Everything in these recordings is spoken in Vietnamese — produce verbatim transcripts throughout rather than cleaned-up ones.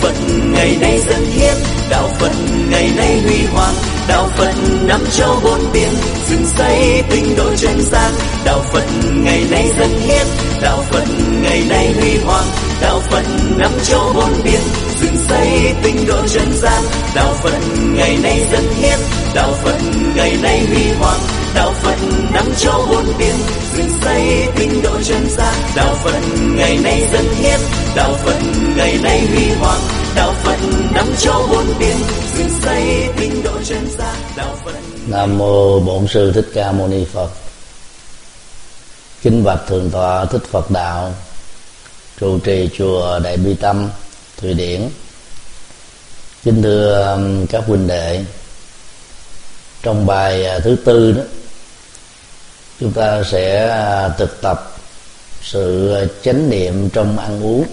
Phật ngày nay dân hiến, đạo Phật ngày nay huy hoàng, đạo Phật năm châu bốn biển, dựng xây tinh độ chân gian. Đạo Phật ngày nay dân hiến, đạo Phật ngày nay huy hoàng, đạo Phật năm châu bốn biển, dựng xây tinh độ chân gian. Đạo Phật ngày nay dân hiến, đạo Phật ngày nay huy hoàng, đạo Phật năm châu bốn biển, dựng xây tinh độ chân gian. Đạo Phật ngày nay dân hiến, đạo Phật ngày nay huy hoàng, đạo Phật năm châu bốn biển, dựng xây tinh độ chân gian. Đạo Phật. Nam mô Bổn Sư Thích Ca Mâu Ni Phật. Kính bạch Thượng tọa Thích Phật Đạo, trụ trì chùa Đại Bi Tâm, Thụy Điển. Kính thưa các huynh đệ, trong bài thứ tư đó, chúng ta sẽ thực tập sự chánh niệm trong ăn uống.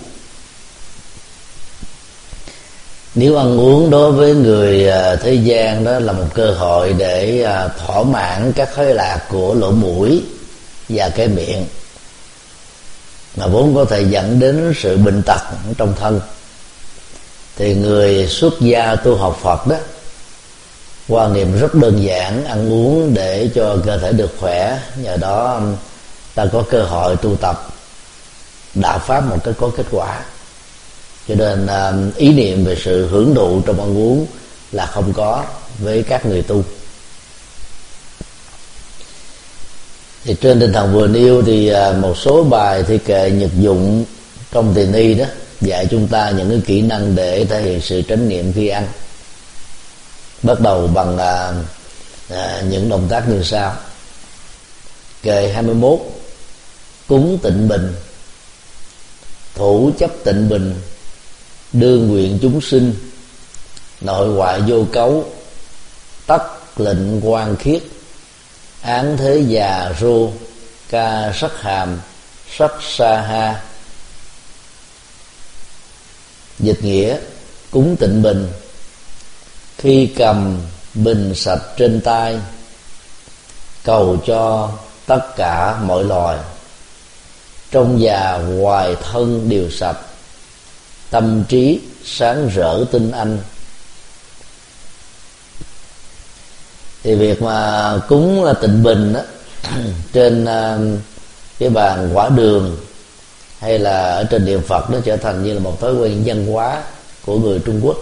Nếu ăn uống đối với người thế gian đó là một cơ hội để thỏa mãn các khoái lạc của lỗ mũi và cái miệng, mà vốn có thể dẫn đến sự bệnh tật trong thân, thì người xuất gia tu học Phật đó quan niệm rất đơn giản: ăn uống để cho cơ thể được khỏe, nhờ đó ta có cơ hội tu tập đạo pháp một cách có kết quả. Cho nên ý niệm về sự hưởng thụ trong ăn uống là không có với các người tu. Thì trên tinh thần vừa nêu thì một số bài thi kệ nhật dụng trong thiền y đó dạy chúng ta những cái kỹ năng để thể hiện sự chánh niệm khi ăn. Bắt đầu bằng à, à, những động tác như sau. Kệ hai mươi mốt: cúng tịnh bình, thủ chấp tịnh bình, đương nguyện chúng sinh, nội ngoại vô cấu, tắc lệnh quan khiết, án thế già rô, ca sắc hàm, sắc sa ha. Dịch nghĩa: cúng tịnh bình, khi cầm bình sạch trên tay, cầu cho tất cả mọi loài, trong và ngoài thân đều sạch, tâm trí sáng rỡ tinh anh. Thì việc mà cúng là tịnh bình đó, trên cái bàn quả đường hay là ở trên điện Phật, nó trở thành như là một thói quen văn hóa của người Trung Quốc.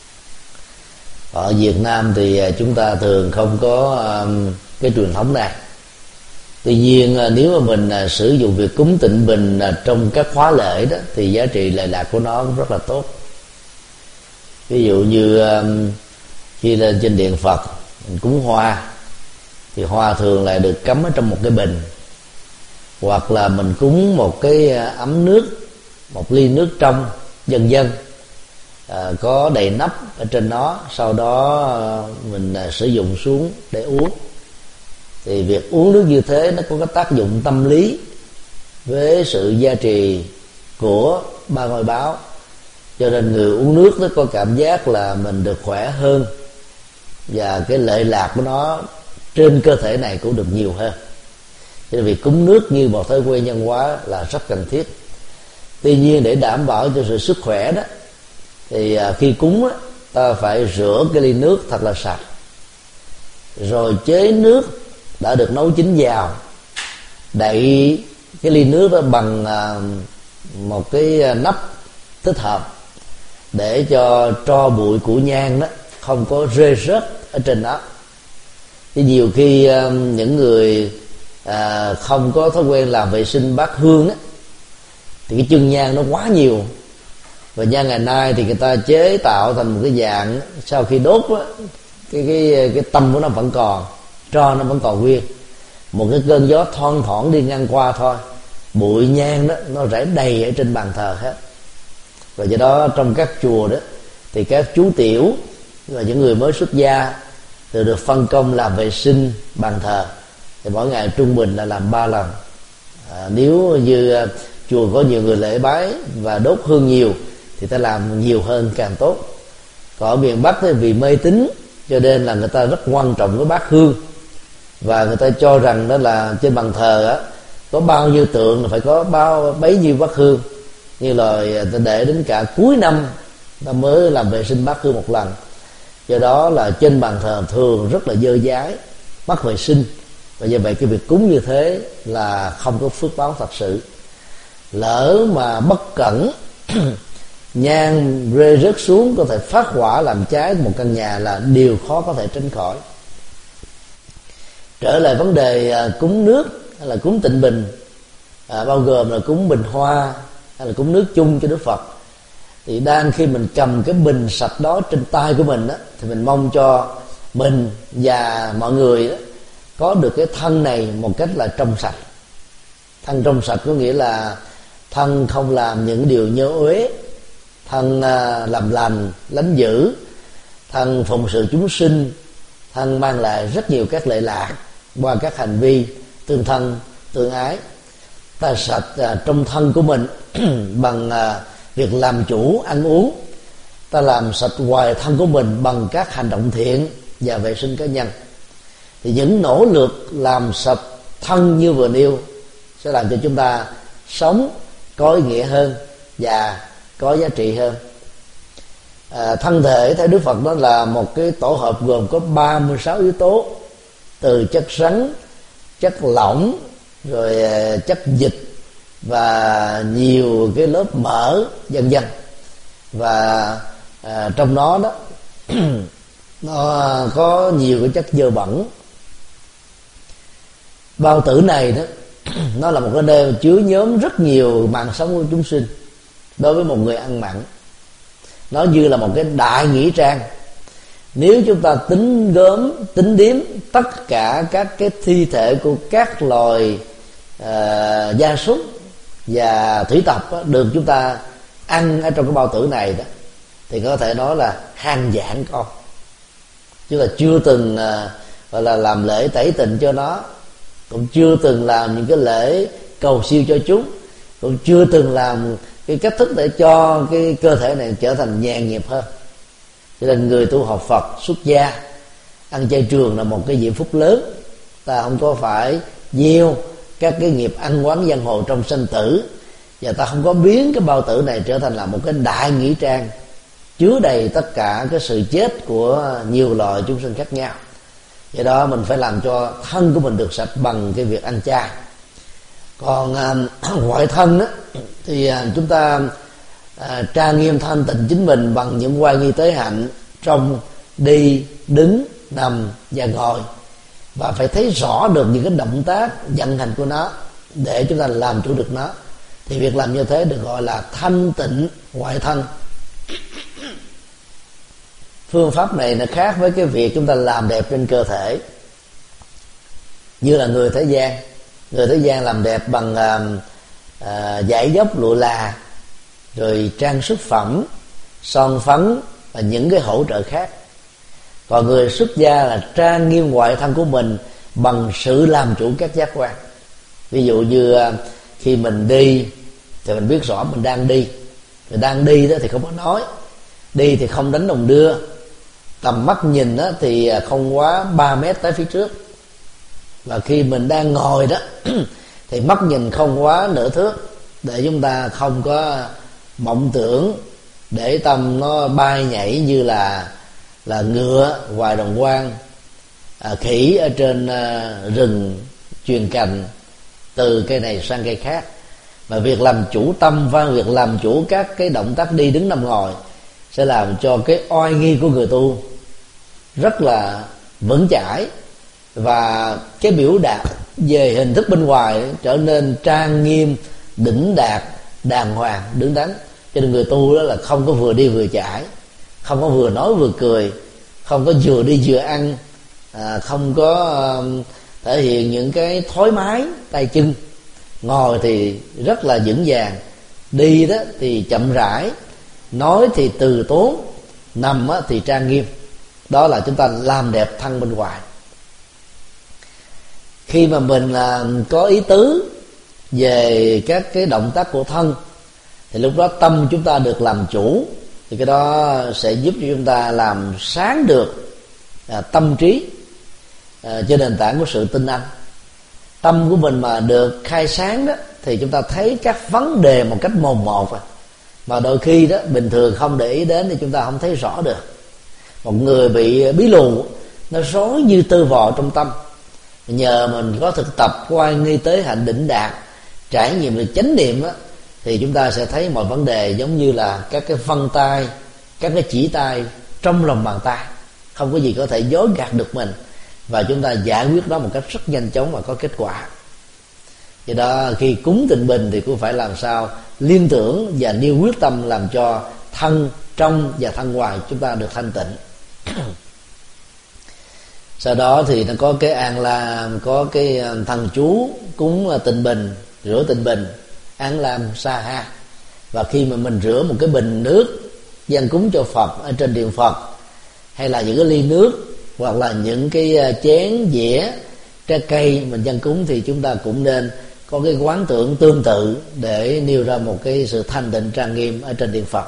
Ở Việt Nam thì chúng ta thường không có cái truyền thống này. Tuy nhiên nếu mà mình sử dụng việc cúng tịnh bình trong các khóa lễ đó, thì giá trị lệ lạc của nó cũng rất là tốt. Ví dụ như khi lên trên điện Phật mình cúng hoa, thì hoa thường lại được cắm ở trong một cái bình, hoặc là mình cúng một cái ấm nước, một ly nước trong vân vân, à, có đầy nắp ở trên nó, sau đó mình à, sử dụng xuống để uống. Thì việc uống nước như thế nó có cái tác dụng tâm lý với sự gia trì của ba ngôi báo, cho nên người uống nước nó có cảm giác là mình được khỏe hơn, và cái lệ lạc của nó trên cơ thể này cũng được nhiều hơn. Cho nên việc cúng nước như một thói quen văn hóa là rất cần thiết. Tuy nhiên để đảm bảo cho sự sức khỏe đó, thì khi cúng đó, ta phải rửa cái ly nước thật là sạch, rồi chế nước đã được nấu chín vào, đậy cái ly nước đó bằng một cái nắp thích hợp, để cho tro bụi của nhang đó không có rơi rớt ở trên đó. Thì nhiều khi những người à, không có thói quen làm vệ sinh bát hương á, thì cái chân nhang nó quá nhiều, và nhang ngày nay thì người ta chế tạo thành một cái dạng sau khi đốt á, cái cái cái tâm của nó vẫn còn, tro nó vẫn còn nguyên, một cái cơn gió thoang thoảng đi ngang qua thôi, bụi nhang đó nó rải đầy ở trên bàn thờ hết. Và do đó trong các chùa đó thì các chú tiểu và những người mới xuất gia đều được phân công làm vệ sinh bàn thờ, thì mỗi ngày trung bình là làm ba lần. À, nếu như chùa có nhiều người lễ bái và đốt hương nhiều thì ta làm nhiều hơn càng tốt. Còn ở miền Bắc thì vì mê tín cho nên là người ta rất quan trọng cái bát hương, và người ta cho rằng đó là trên bàn thờ á, có bao nhiêu tượng là phải có bao bấy nhiêu bát hương, như là ta để đến cả cuối năm ta mới làm vệ sinh bát hương một lần. Do đó là trên bàn thờ thường rất là dơ dái, mất vệ sinh, và do vậy cái việc cúng như thế là không có phước báo thật sự. Lỡ mà bất cẩn nhang rơi rớt xuống có thể phát hỏa làm cháy một căn nhà là điều khó có thể tránh khỏi. Trở lại vấn đề cúng nước hay là cúng tịnh bình, à, bao gồm là cúng bình hoa hay là cúng nước chung cho Đức Phật, thì đang khi mình cầm cái bình sạch đó trên tay của mình đó, thì mình mong cho mình và mọi người đó có được cái thân này một cách là trong sạch. Thân trong sạch có nghĩa là thân không làm những điều nhơ uế, thân làm lành lánh dữ, thân phụng sự chúng sinh, thân mang lại rất nhiều các lệ lạc qua các hành vi tương thân tương ái. Ta sạch trong thân của mình bằng việc làm chủ ăn uống, ta làm sạch ngoài thân của mình bằng các hành động thiện và vệ sinh cá nhân. Thì những nỗ lực làm sạch thân như vừa nêu sẽ làm cho chúng ta sống có ý nghĩa hơn và có giá trị hơn. À, thân thể theo Đức Phật đó là một cái tổ hợp gồm có ba mươi sáu yếu tố, từ chất rắn, chất lỏng, rồi chất dịch và nhiều cái lớp mỡ vân vân. Và à, trong đó đó nó có nhiều cái chất dơ bẩn. Bao tử này đó nó là một cái nơi chứa nhóm rất nhiều mạng sống của chúng sinh. Đối với một người ăn mặn, nó như là một cái đại nghĩa trang. Nếu chúng ta tính gớm, tính điếm tất cả các cái thi thể của các loài uh, gia súc và thủy tộc đó, được chúng ta ăn ở trong cái bao tử này đó, thì có thể nói là hàng vạn con. Chúng ta chưa từng uh, gọi là làm lễ tẩy tịnh cho nó, cũng chưa từng làm những cái lễ cầu siêu cho chúng, cũng chưa từng làm cái cách thức để cho cái cơ thể này trở thành nhàn nghiệp hơn. Cho nên người tu học Phật xuất gia ăn chay trường là một cái diễm phúc lớn. Ta không có phải gieo các cái nghiệp ăn quán giang hồ trong sanh tử, và ta không có biến cái bao tử này trở thành là một cái đại nghĩa trang chứa đầy tất cả cái sự chết của nhiều loài chúng sinh khác nhau. Do đó mình phải làm cho thân của mình được sạch bằng cái việc ăn chay. Còn à, ngoại thân đó, thì à, chúng ta à, trang nghiêm thanh tịnh chính mình bằng những oai nghi tế hạnh trong đi, đứng, nằm và ngồi, và phải thấy rõ được những cái động tác vận hành của nó để chúng ta làm chủ được nó. Thì việc làm như thế được gọi là thanh tịnh ngoại thân. Phương pháp này nó khác với cái việc chúng ta làm đẹp trên cơ thể. Như là người thế gian, người thế gian làm đẹp bằng à, à, dải dốc lụa là, rồi trang sức phẩm, son phấn và những cái hỗ trợ khác. Còn người xuất gia là trang nghiêm ngoại thân của mình bằng sự làm chủ các giác quan. Ví dụ như à, khi mình đi thì mình biết rõ mình đang đi. Mình đang đi đó thì không có nói, đi thì không đánh đồng đưa, tầm mắt nhìn đó thì không quá ba mét tới phía trước. Và khi mình đang ngồi đó thì mắt nhìn không quá nửa thước, để chúng ta không có mộng tưởng để tâm nó bay nhảy như là là ngựa ngoài đồng quang, à, khỉ ở trên à, rừng truyền cành từ cây này sang cây khác. Mà việc làm chủ tâm và việc làm chủ các cái động tác đi đứng nằm ngồi sẽ làm cho cái oai nghi của người tu rất là vững chãi, và cái biểu đạt về hình thức bên ngoài trở nên trang nghiêm, đỉnh đạt, đàng hoàng, đứng đắn. Cho nên người tu đó là không có vừa đi vừa chạy, không có vừa nói vừa cười, không có vừa đi vừa ăn, à, không có uh, thể hiện những cái thoái mái tay chân. Ngồi thì rất là vững vàng, đi đó thì chậm rãi, nói thì từ tốn, nằm thì trang nghiêm. Đó là chúng ta làm đẹp thân bên ngoài. Khi mà mình có ý tứ về các cái động tác của thân thì lúc đó tâm chúng ta được làm chủ, thì cái đó sẽ giúp cho chúng ta làm sáng được à, tâm trí à, trên nền tảng của sự tin anh. Tâm của mình mà được khai sáng đó thì chúng ta thấy các vấn đề một cách mồn một à. mà đôi khi đó bình thường không để ý đến thì chúng ta không thấy rõ được. Một người bị bí lù nó rối như tơ vò trong tâm, nhờ mình có thực tập qua nghi tế hạnh đỉnh đạt, trải nghiệm được chánh niệm á, thì chúng ta sẽ thấy mọi vấn đề giống như là các cái vân tay, các cái chỉ tay trong lòng bàn tay, không có gì có thể dối gạt được mình, và chúng ta giải quyết nó một cách rất nhanh chóng và có kết quả. Do đó khi cúng tịnh bình thì cũng phải làm sao liên tưởng và nêu quyết tâm làm cho thân trong và thân ngoài chúng ta được thanh tịnh. Sau đó thì nó có cái an la, có cái thần chú cúng tịnh bình, rửa tịnh bình, an lam sa ha. Và khi mà mình rửa một cái bình nước dâng cúng cho Phật ở trên điện Phật, hay là những cái ly nước, hoặc là những cái chén dĩa trái cây mình dâng cúng, thì chúng ta cũng nên có cái quán tưởng tương tự để nêu ra một cái sự thanh tịnh trang nghiêm ở trên điện Phật.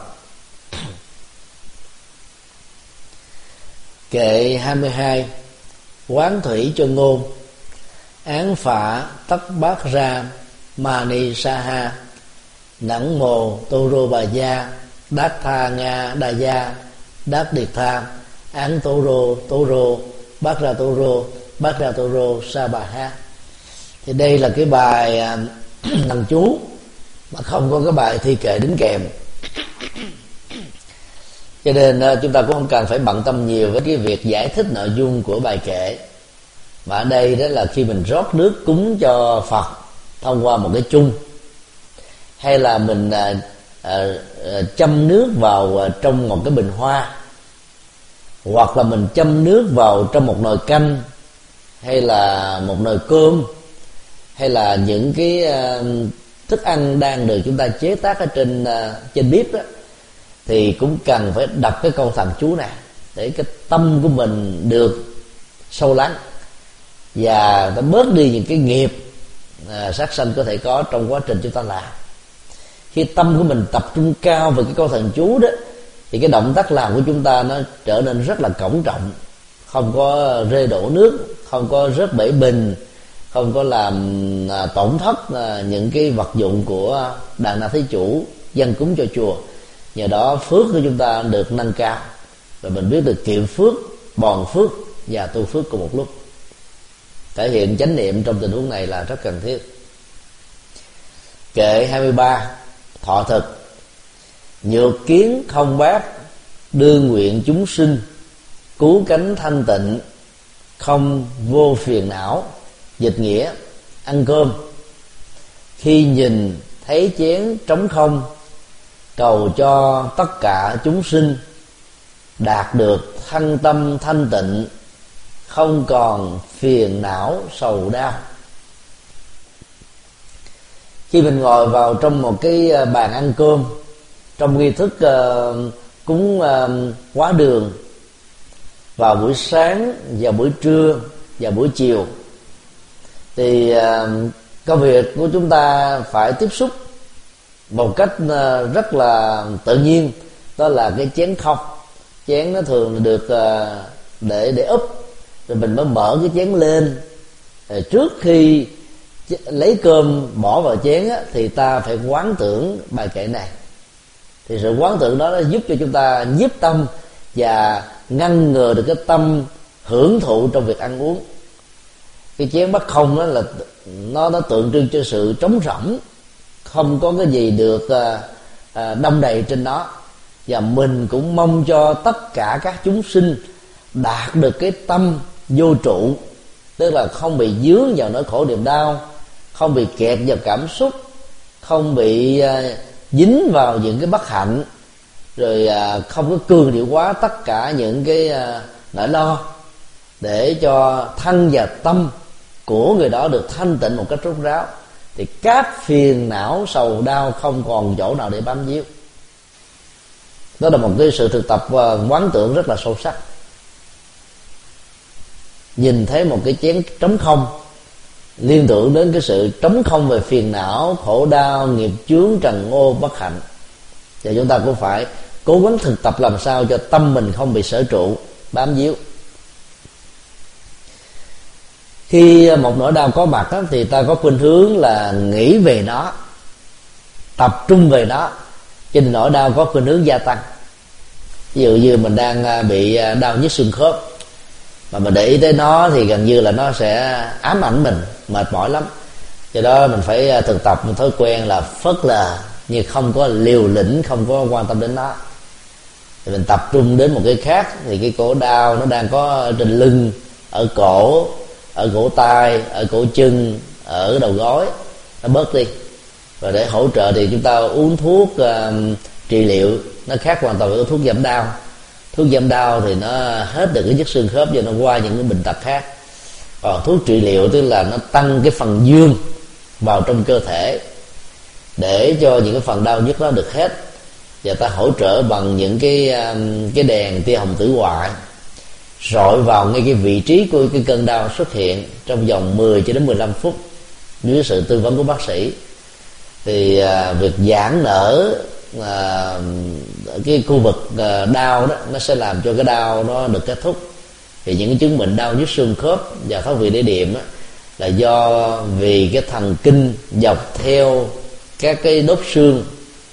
Kệ hai mươi hai. Quán thủy cho ngôn. Án phạ tất bát ra mani saha nẵng mồ tô rô bà gia đát tha nga đa gia đát điệt tha án tô rô tô rô bát ra tô rô bát ra tô rô sa bà ha. Thì đây là cái bài thần chú mà không có cái bài thi kệ đính kèm, cho nên chúng ta cũng không cần phải bận tâm nhiều với cái việc giải thích nội dung của bài kệ. Mà ở đây đó là khi mình rót nước cúng cho Phật thông qua một cái chung, hay là mình à, à, châm nước vào à, trong một cái bình hoa, hoặc là mình châm nước vào trong một nồi canh, hay là một nồi cơm, hay là những cái à, thức ăn đang được chúng ta chế tác ở trên à, trên bếp đó, thì cũng cần phải đọc cái câu thần chú này để cái tâm của mình được sâu lắng, và nó bớt đi những cái nghiệp à, sát sanh có thể có trong quá trình chúng ta làm. Khi tâm của mình tập trung cao về cái câu thần chú đó, thì cái động tác làm của chúng ta nó trở nên rất là cẩn trọng, không có rơi đổ nước, không có rớt bể bình, không có làm à, tổn thất à, những cái vật dụng của đàn na thí chủ dâng cúng cho chùa. Nhờ đó phước của chúng ta được nâng cao, và mình biết được kiệm phước, bòn phước và tu phước cùng một lúc. Thể hiện chánh niệm trong tình huống này là rất cần thiết. Kệ hai mươi ba. Thọ thực. Nhược kiến không bát, đương nguyện chúng sinh, cứu cánh thanh tịnh, không vô phiền não. Dịch nghĩa: ăn cơm, khi nhìn thấy chén trống không, cầu cho tất cả chúng sinh đạt được thân tâm thanh tịnh, không còn phiền não sầu đau. Khi mình ngồi vào trong một cái bàn ăn cơm, trong nghi thức uh, cúng uh, hóa đường vào buổi sáng, vào buổi trưa và buổi chiều, thì uh, công việc của chúng ta phải tiếp xúc một cách uh, rất là tự nhiên, đó là cái chén không. Chén nó thường được uh, để để úp, rồi mình mới mở cái chén lên. Rồi trước khi lấy cơm bỏ vào chén á, thì ta phải quán tưởng bài kệ này. Thì sự quán tưởng đó nó giúp cho chúng ta nhiếp tâm và ngăn ngừa được cái tâm hưởng thụ trong việc ăn uống. Cái chén bát không đó là nó nó tượng trưng cho sự trống rỗng, không có cái gì được à, à, đông đầy trên đó. Và mình cũng mong cho tất cả các chúng sinh đạt được cái tâm vô trụ, tức là không bị dướng vào nỗi khổ niềm đau, không bị kẹt vào cảm xúc, không bị uh, dính vào những cái bất hạnh, rồi uh, không có cường điệu quá tất cả những cái uh, nỗi lo, để cho thân và tâm của người đó được thanh tịnh một cách rốt ráo, thì các phiền não sầu đau không còn chỗ nào để bám víu. Đó là một cái sự thực tập uh, quán tưởng rất là sâu sắc. Nhìn thấy một cái chén trống không, liên tưởng đến cái sự trống không về phiền não, khổ đau, nghiệp chướng, trần ô, bất hạnh. Và chúng ta cũng phải cố gắng thực tập làm sao cho tâm mình không bị sở trụ, bám víu. Khi một nỗi đau có mặt đó, thì ta có khuynh hướng là nghĩ về nó, tập trung về nó, cho nên nỗi đau có khuynh hướng gia tăng. Ví dụ như mình đang bị đau nhức xương khớp mà mình để ý tới nó thì gần như là nó sẽ ám ảnh mình, mệt mỏi lắm. Do đó mình phải thực tập một thói quen là phớt lờ, nhưng không có liều lĩnh, không có quan tâm đến nó. Thì mình tập trung đến một cái khác, thì cái cổ đau nó đang có trên lưng, ở cổ, ở cổ tay, ở cổ chân, ở đầu gối, nó bớt đi. Và để hỗ trợ thì chúng ta uống thuốc uh, trị liệu, nó khác hoàn toàn với thuốc giảm đau. Thuốc giảm đau thì nó hết được cái nhức xương khớp, và nó qua những cái bệnh tật khác. Còn thuốc trị liệu tức là nó tăng cái phần dương vào trong cơ thể để cho những cái phần đau nhức đó được hết, và ta hỗ trợ bằng những cái cái đèn tia hồng tử ngoại rọi vào ngay cái vị trí của cái cơn đau xuất hiện trong vòng mười cho đến mười lăm phút dưới sự tư vấn của bác sĩ. Thì à, việc giãn nở à, cái khu vực à, đau đó, nó sẽ làm cho cái đau nó được kết thúc. Thì những cái chứng bệnh đau nhức xương khớp và thoát vị đĩa đệm đó, là do vì cái thần kinh dọc theo các cái đốt xương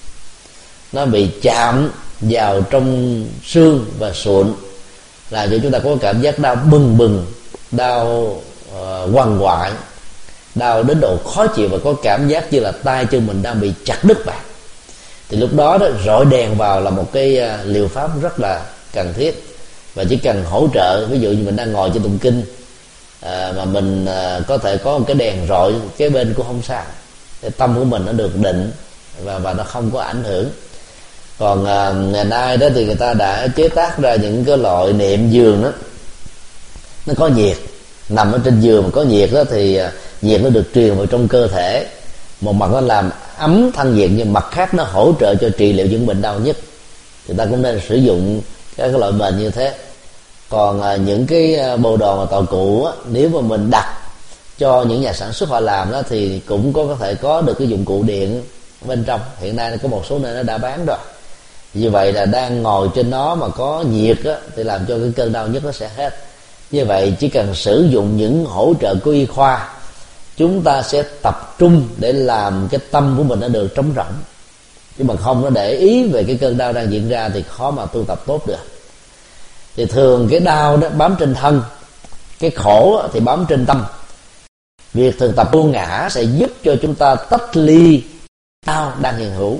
nó bị chạm vào trong xương và sụn, làm cho chúng ta có cảm giác đau bừng bừng, đau uh, quằn quại, đau đến độ khó chịu, và có cảm giác như là tay chân mình đang bị chặt đứt vậy. Thì lúc đó đó rọi đèn vào là một cái uh, liệu pháp rất là cần thiết. Và chỉ cần hỗ trợ, ví dụ như mình đang ngồi trên tụng kinh à, mà mình à, có thể có một cái đèn rọi kế bên cũng không sao, cái tâm của mình nó được định và và nó không có ảnh hưởng. Còn à, ngày nay đó thì người ta đã chế tác ra những cái loại niệm giường đó, nó có nhiệt, nằm ở trên giường mà có nhiệt đó thì à, nhiệt nó được truyền vào trong cơ thể. Một mặt nó làm ấm thân nhiệt, nhưng mặt khác nó hỗ trợ cho trị liệu những bệnh đau nhức. Thì ta cũng nên sử dụng các cái loại bệnh như thế. Còn à, những cái bộ đồ mà tàu cũ á, nếu mà mình đặt cho những nhà sản xuất họ làm đó thì cũng có có thể có được cái dụng cụ điện bên trong. Hiện nay có một số nơi nó đã bán rồi. Như vậy là đang ngồi trên nó mà có nhiệt á, thì làm cho cái cơn đau nhức nó sẽ hết. Như vậy chỉ cần sử dụng những hỗ trợ của y khoa, chúng ta sẽ tập trung để làm cái tâm của mình nó được trống rỗng. Chứ mà không nó để ý về cái cơn đau đang diễn ra thì khó mà tu tập tốt được. Thì thường cái đau đó bám trên thân, cái khổ thì bám trên tâm. Việc thực tập vô ngã sẽ giúp cho chúng ta tách ly đau đang hiện hữu,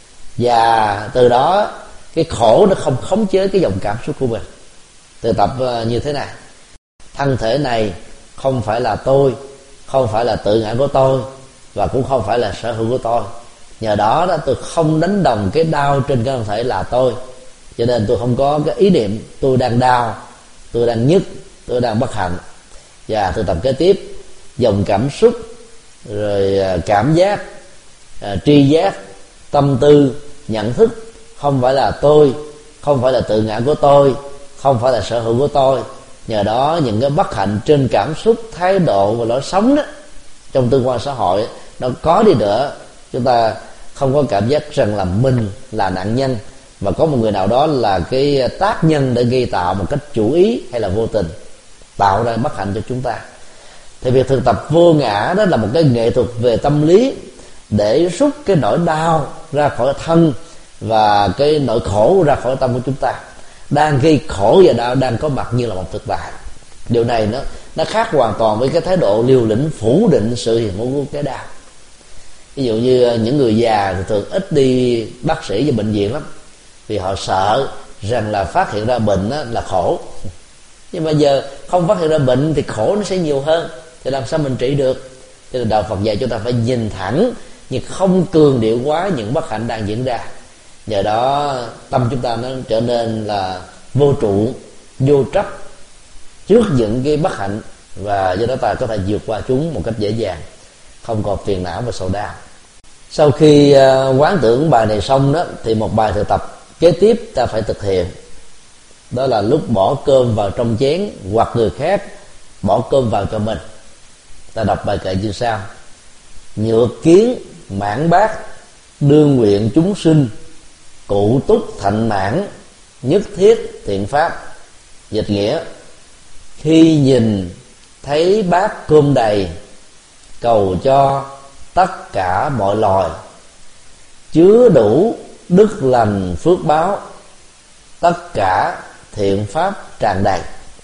và từ đó cái khổ nó không khống chế cái dòng cảm xúc của mình. Thực tập như thế này: thân thể này không phải là tôi, không phải là tự ngã của tôi, và cũng không phải là sở hữu của tôi. Nhờ đó đó tôi không đánh đồng cái đau trên cái thân thể là tôi, cho nên tôi không có cái ý niệm tôi đang đau, tôi đang nhức, tôi đang bất hạnh. Và thực tập kế tiếp, dòng cảm xúc, rồi cảm giác, tri giác, tâm tư, nhận thức không phải là tôi, không phải là tự ngã của tôi, không phải là sở hữu của tôi. Nhờ đó những cái bất hạnh trên cảm xúc, thái độ và lối sống đó trong tương quan xã hội nó có đi nữa, chúng ta không có cảm giác rằng là mình là nạn nhân, và có một người nào đó là cái tác nhân để gây tạo một cách chủ ý hay là vô tình, tạo ra bất hạnh cho chúng ta. Thì việc thực tập vô ngã đó là một cái nghệ thuật về tâm lý để rút cái nỗi đau ra khỏi thân và cái nỗi khổ ra khỏi tâm của chúng ta. Đang gây khổ và đau đang có mặt như là một thực tại. Điều này nó nó khác hoàn toàn với cái thái độ liều lĩnh phủ định sự hiện hữu của cái đau. Ví dụ như những người già thì thường ít đi bác sĩ và bệnh viện lắm, vì họ sợ rằng là phát hiện ra bệnh là khổ. Nhưng mà giờ không phát hiện ra bệnh thì khổ nó sẽ nhiều hơn, thì làm sao mình trị được? Cho nên đạo Phật dạy chúng ta phải nhìn thẳng nhưng không cường điệu quá những bất hạnh đang diễn ra. Nhờ đó tâm chúng ta nó trở nên là vô trụ, vô chấp trước những cái bất hạnh, và do đó ta có thể vượt qua chúng một cách dễ dàng, không còn phiền não và sầu đau. Sau khi quán tưởng bài này xong đó, thì một bài thực tập kế tiếp ta phải thực hiện, đó là lúc bỏ cơm vào trong chén hoặc người khác bỏ cơm vào cho mình. Ta đọc bài kệ như sau: nhược kiến mãn bát, đương nguyện chúng sinh, cụ túc thạnh mãn, nhất thiết thiện pháp. Dịch nghĩa: khi nhìn thấy bát cơm đầy, cầu cho tất cả mọi loài, chứa đủ đức lành, phước báo, tất cả thiện pháp tràn đầy.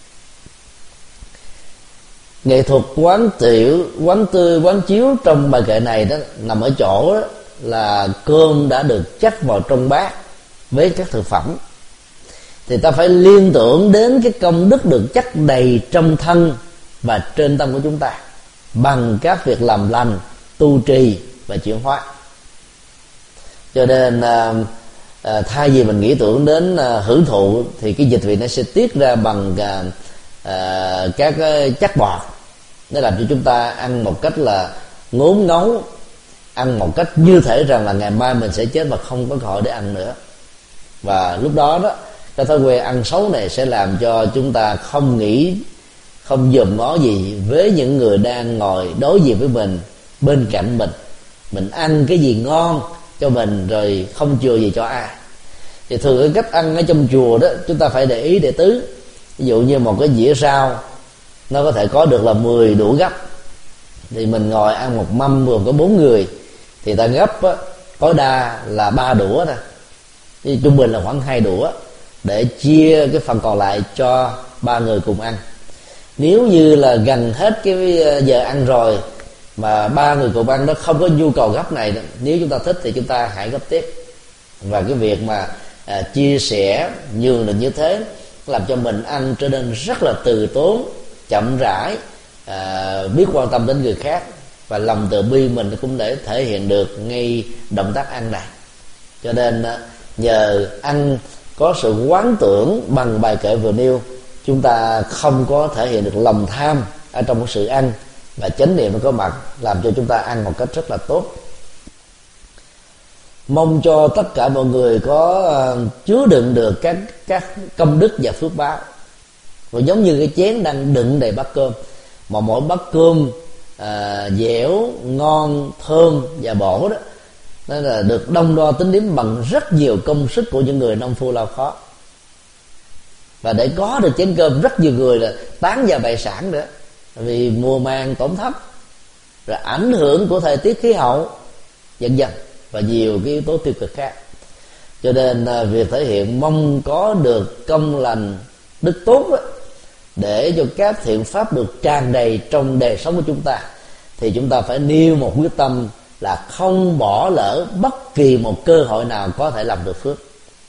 Nghệ thuật quán tiểu, quán tươi, quán chiếu trong bài kệ này đó nằm ở chỗ đó là cơm đã được chất vào trong bát với các thực phẩm, thì ta phải liên tưởng đến cái công đức được chất đầy trong thân và trên tâm của chúng ta bằng các việc làm lành, tu trì và chuyển hóa. Cho nên à, à, thay vì mình nghĩ tưởng đến à, hưởng thụ, thì cái dịch vị nó sẽ tiết ra bằng à, à, các cái chất bọt, nó làm cho chúng ta ăn một cách là ngốn ngấu, ăn một cách như thể rằng là ngày mai mình sẽ chết và không có cơ hội để ăn nữa. Và lúc đó đó, cái thói quen ăn xấu này sẽ làm cho chúng ta không nghĩ, không dòm ngó gì với những người đang ngồi đối diện với mình, bên cạnh mình. Mình ăn cái gì ngon cho mình rồi không chừa gì cho ai. Thì thường cái cách ăn ở trong chùa đó, chúng ta phải để ý để tứ. Ví dụ như một cái dĩa rau nó có thể có được là mười đũa gấp, thì mình ngồi ăn một mâm gồm có bốn người, thì ta gấp á, tối đa là ba đũa thôi, thì trung bình là khoảng hai đũa, để chia cái phần còn lại cho ba người cùng ăn. Nếu như là gần hết cái giờ ăn rồi mà ba người cùng ăn đó không có nhu cầu gấp này, nếu chúng ta thích thì chúng ta hãy gấp tiếp. Và cái việc mà à, chia sẻ nhường được như thế làm cho mình ăn trở nên rất là từ tốn, chậm rãi, à, biết quan tâm đến người khác, và lòng từ bi mình cũng để thể hiện được ngay động tác ăn này. Cho nên nhờ ăn có sự quán tưởng bằng bài kệ vừa nêu, chúng ta không có thể hiện được lòng tham ở trong một sự ăn, và chánh niệm nó có mặt làm cho chúng ta ăn một cách rất là tốt. Mong cho tất cả mọi người có uh, chứa đựng được các các công đức và phước báo. Và giống như cái chén đang đựng đầy bát cơm, mà mỗi bát cơm uh, dẻo, ngon, thơm và bổ đó, nó là được đong đo tính điểm bằng rất nhiều công sức của những người nông phu lao khó. Và để có được chén cơm, rất nhiều người là tán vào bại sản nữa, vì mùa màng tổn thất, rồi ảnh hưởng của thời tiết khí hậu dần dần, và nhiều cái yếu tố tiêu cực khác. Cho nên việc thể hiện mong có được công lành đức tốt đó, để cho các thiện pháp được tràn đầy trong đời sống của chúng ta, thì chúng ta phải nêu một quyết tâm là không bỏ lỡ bất kỳ một cơ hội nào có thể làm được phước.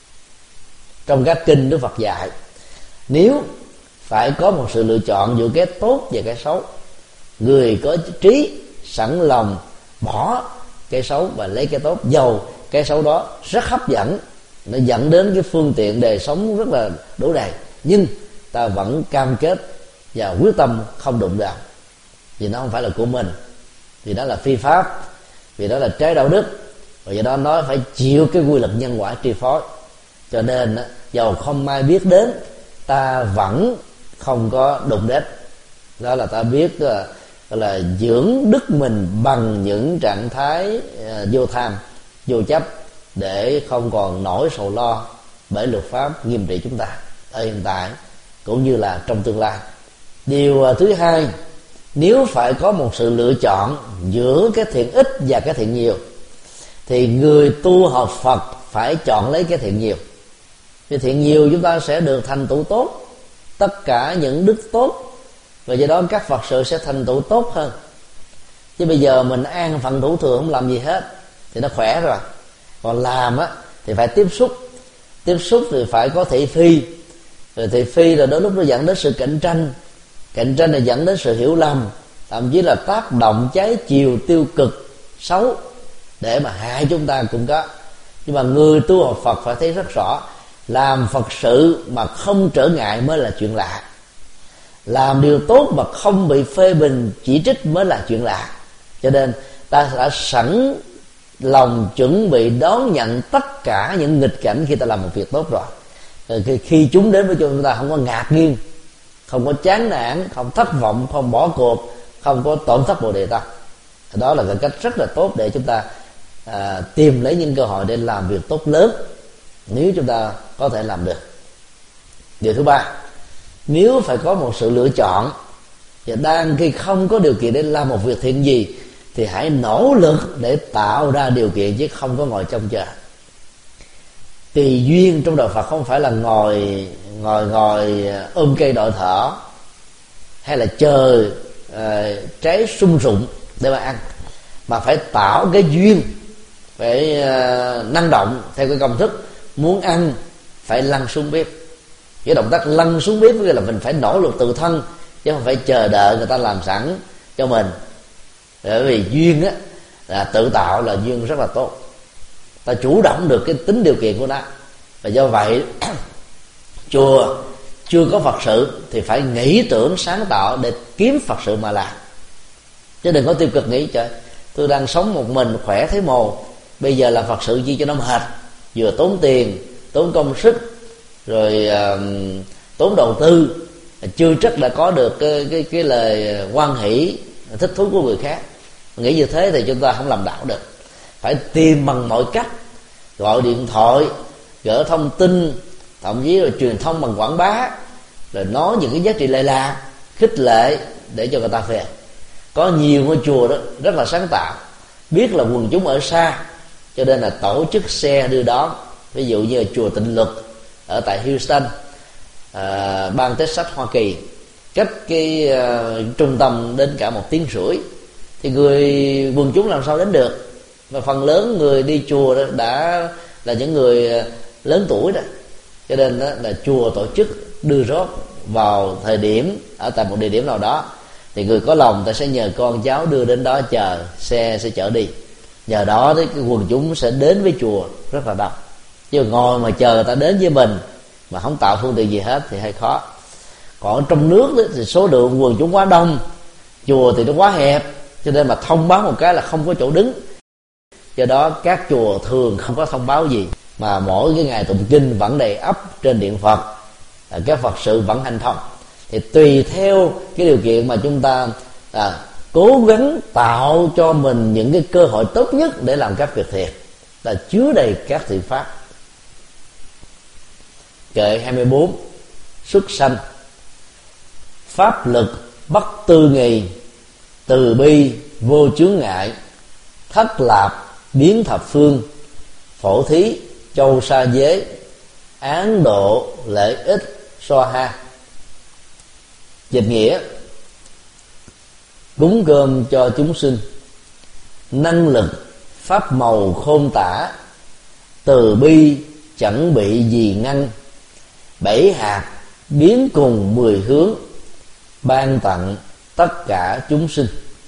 Trong các kinh Đức Phật dạy, nếu phải có một sự lựa chọn giữa cái tốt và cái xấu, người có trí sẵn lòng bỏ cái xấu và lấy cái tốt, dầu cái xấu đó rất hấp dẫn, nó dẫn đến cái phương tiện đời sống rất là đủ đầy, nhưng ta vẫn cam kết và quyết tâm không đụng vào, vì nó không phải là của mình, vì đó là phi pháp, vì đó là trái đạo đức, và do đó nó phải chịu cái quy luật nhân quả tri phối. Cho nên dầu không ai biết đến, ta vẫn không có đụng đến. Đó là ta biết là, là dưỡng đức mình bằng những trạng thái uh, vô tham, vô chấp, để không còn nỗi sầu lo bởi luật pháp nghiêm trị chúng ta ở hiện tại cũng như là trong tương lai. Điều uh, thứ hai, nếu phải có một sự lựa chọn giữa cái thiện ít và cái thiện nhiều, thì người tu học Phật phải chọn lấy cái thiện nhiều. Vì thiện nhiều chúng ta sẽ được thành tựu tốt, tất cả những đức tốt, và do đó các Phật sự sẽ thành tựu tốt hơn. Chứ bây giờ mình an phận thủ thường không làm gì hết thì nó khỏe rồi. Còn làm á thì phải tiếp xúc, tiếp xúc thì phải có thị phi, rồi thị phi rồi đôi lúc nó dẫn đến sự cạnh tranh, cạnh tranh là dẫn đến sự hiểu lầm, thậm chí là tác động trái chiều tiêu cực xấu để mà hại chúng ta cũng có. Nhưng mà người tu học Phật phải thấy rất rõ, làm Phật sự mà không trở ngại mới là chuyện lạ, làm điều tốt mà không bị phê bình chỉ trích mới là chuyện lạ. Cho nên ta đã sẵn lòng chuẩn bị đón nhận tất cả những nghịch cảnh khi ta làm một việc tốt rồi. Khi, khi chúng đến với chúng ta không có ngạc nhiên, không có chán nản, không thất vọng, không bỏ cuộc, không có tổn thất bồ đề tâm. Đó là cái cách rất là tốt để chúng ta à, tìm lấy những cơ hội để làm việc tốt lớn, nếu chúng ta có thể làm được. Điều thứ ba, nếu phải có một sự lựa chọn, và đang khi không có điều kiện để làm một việc thiện gì, thì hãy nỗ lực để tạo ra điều kiện, chứ không có ngồi trông chờ. Tùy duyên trong đạo Phật không phải là ngồi ngồi ngồi ôm cây đợi thở, hay là chờ uh, trái sung rụng để mà ăn, mà phải tạo cái duyên, phải uh, năng động theo cái công thức. Muốn ăn phải lăn xuống bếp. Cái động tác lăn xuống bếp nghĩa là mình phải nỗ lực tự thân, chứ không phải chờ đợi người ta làm sẵn cho mình. Bởi vì duyên á là tự tạo là duyên rất là tốt, ta chủ động được cái tính điều kiện của nó. Và do vậy chùa chưa có Phật sự thì phải nghĩ tưởng sáng tạo để kiếm Phật sự mà làm, chứ đừng có tiêu cực nghĩ trời tôi đang sống một mình khỏe thấy mồ, bây giờ làm Phật sự chi cho nó mệt, vừa tốn tiền, tốn công sức, rồi uh, tốn đầu tư, chưa chắc đã có được cái cái, cái lời hoan hỷ thích thú của người khác. Nghĩ như thế thì chúng ta không làm đạo được. Phải tìm bằng mọi cách, gọi điện thoại, gửi thông tin, thậm chí là truyền thông bằng quảng bá, rồi nói những cái giá trị lệ lạc, khích lệ để cho người ta về. Có nhiều ngôi chùa đó rất là sáng tạo, biết là quần chúng ở xa, cho nên là tổ chức xe đưa đón. Ví dụ như là chùa Tịnh Lực ở tại Houston, à, bang Texas, Hoa Kỳ, cách cái uh, trung tâm đến cả một tiếng rưỡi, thì người quần chúng làm sao đến được? Và phần lớn người đi chùa đó đã là những người lớn tuổi đó, cho nên đó là chùa tổ chức đưa rước vào thời điểm ở tại một địa điểm nào đó, thì người có lòng ta sẽ nhờ con cháu đưa đến đó, chờ xe sẽ chở đi. Nhờ đó thì cái quần chúng sẽ đến với chùa rất là đông. Chứ ngồi mà chờ người ta đến với mình mà không tạo phương tiện gì hết thì hơi khó. Còn trong nước đó, thì số lượng quần chúng quá đông, chùa thì nó quá hẹp, cho nên mà thông báo một cái là không có chỗ đứng. Do đó các chùa thường không có thông báo gì, mà mỗi cái ngày tụng kinh vẫn đầy ắp trên điện Phật, các Phật sự vẫn hành thông. Thì tùy theo cái điều kiện mà chúng ta à, cố gắng tạo cho mình những cái cơ hội tốt nhất để làm các việc thiện, là chứa đầy các thiện pháp. Kệ hai mươi bốn, xuất sanh. Pháp lực bất tư nghì, từ bi vô chướng ngại, thất lạp biến thập phương, phổ thí châu sa giới, án độ lợi ích so ha. Dịch nghĩa: cúng cơm cho chúng sinh, năng lực pháp màu khôn tả, từ bi chẳng bị gì ngăn, bảy hạt biến cùng mười hướng, ban tặng tất cả chúng sinh.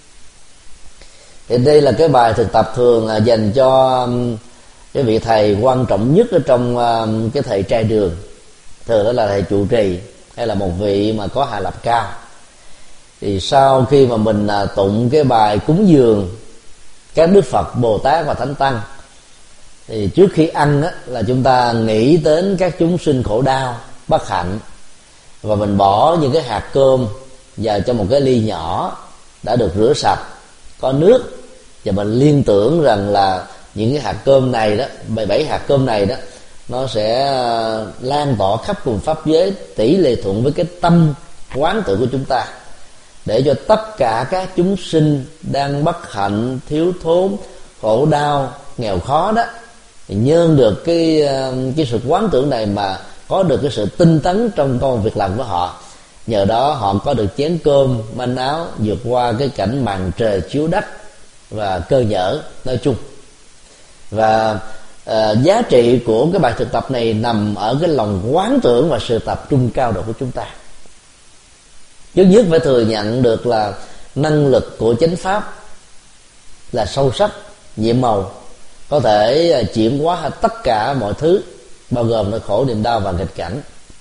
Thì đây là cái bài thực tập thường dành cho cái vị thầy quan trọng nhất ở trong cái thầy trai đường, thường đó là thầy trụ trì hay là một vị mà có hạ lập cao. Thì sau khi mà mình tụng cái bài cúng dường các Đức Phật, Bồ Tát và Thánh Tăng, thì trước khi ăn á, là chúng ta nghĩ đến các chúng sinh khổ đau, bất hạnh, và mình bỏ những cái hạt cơm vào trong một cái ly nhỏ đã được rửa sạch, có nước, và mình liên tưởng rằng là những cái hạt cơm này đó, bảy bảy hạt cơm này đó, nó sẽ lan tỏa khắp cùng pháp giới, tỷ lệ thuận với cái tâm quán tự của chúng ta, để cho tất cả các chúng sinh đang bất hạnh, thiếu thốn, khổ đau, nghèo khó đó, thì nhân được cái cái sự quán tưởng này mà có được cái sự tinh tấn trong công việc làm của họ. Nhờ đó họ có được chén cơm manh áo, vượt qua cái cảnh màn trời chiếu đất và cơ nhở nói chung. Và uh, giá trị của cái bài thực tập này nằm ở cái lòng quán tưởng và sự tập trung cao độ của chúng ta. Trước nhất phải thừa nhận được là năng lực của chánh pháp là sâu sắc, nhiệm màu, có thể chuyển hóa tất cả mọi thứ, bao gồm nỗi khổ, niềm đau và nghịch cảnh.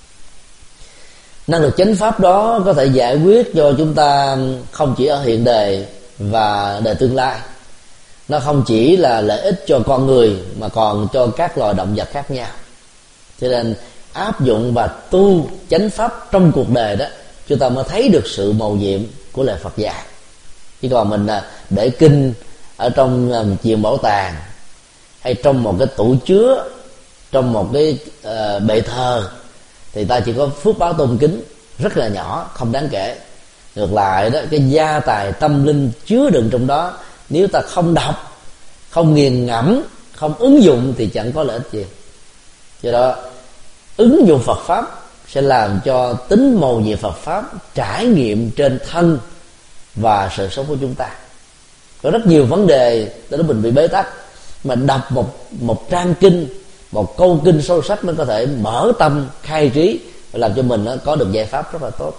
Năng lực chánh pháp đó có thể giải quyết cho chúng ta không chỉ ở hiện đời và đời tương lai. Nó không chỉ là lợi ích cho con người mà còn cho các loài động vật khác nhau. Cho nên áp dụng và tu chánh pháp trong cuộc đời đó, chúng ta mới thấy được sự mầu nhiệm của lời Phật dạy. Chứ còn mình để kinh ở trong viện bảo tàng, hay trong một cái tủ chứa, trong một cái uh, bệ thờ, thì ta chỉ có phước báo tôn kính rất là nhỏ, không đáng kể. Ngược lại đó, cái gia tài tâm linh chứa đựng trong đó, nếu ta không đọc, không nghiền ngẫm, không ứng dụng thì chẳng có lợi ích gì. Do đó ứng dụng Phật pháp sẽ làm cho tính mầu nhiệm Phật pháp trải nghiệm trên thân và sự sống của chúng ta. Có rất nhiều vấn đề đó mình bị bế tắc, mà đọc một một trang kinh, một câu kinh sâu sắc nó có thể mở tâm khai trí và làm cho mình nó có được giải pháp rất là tốt.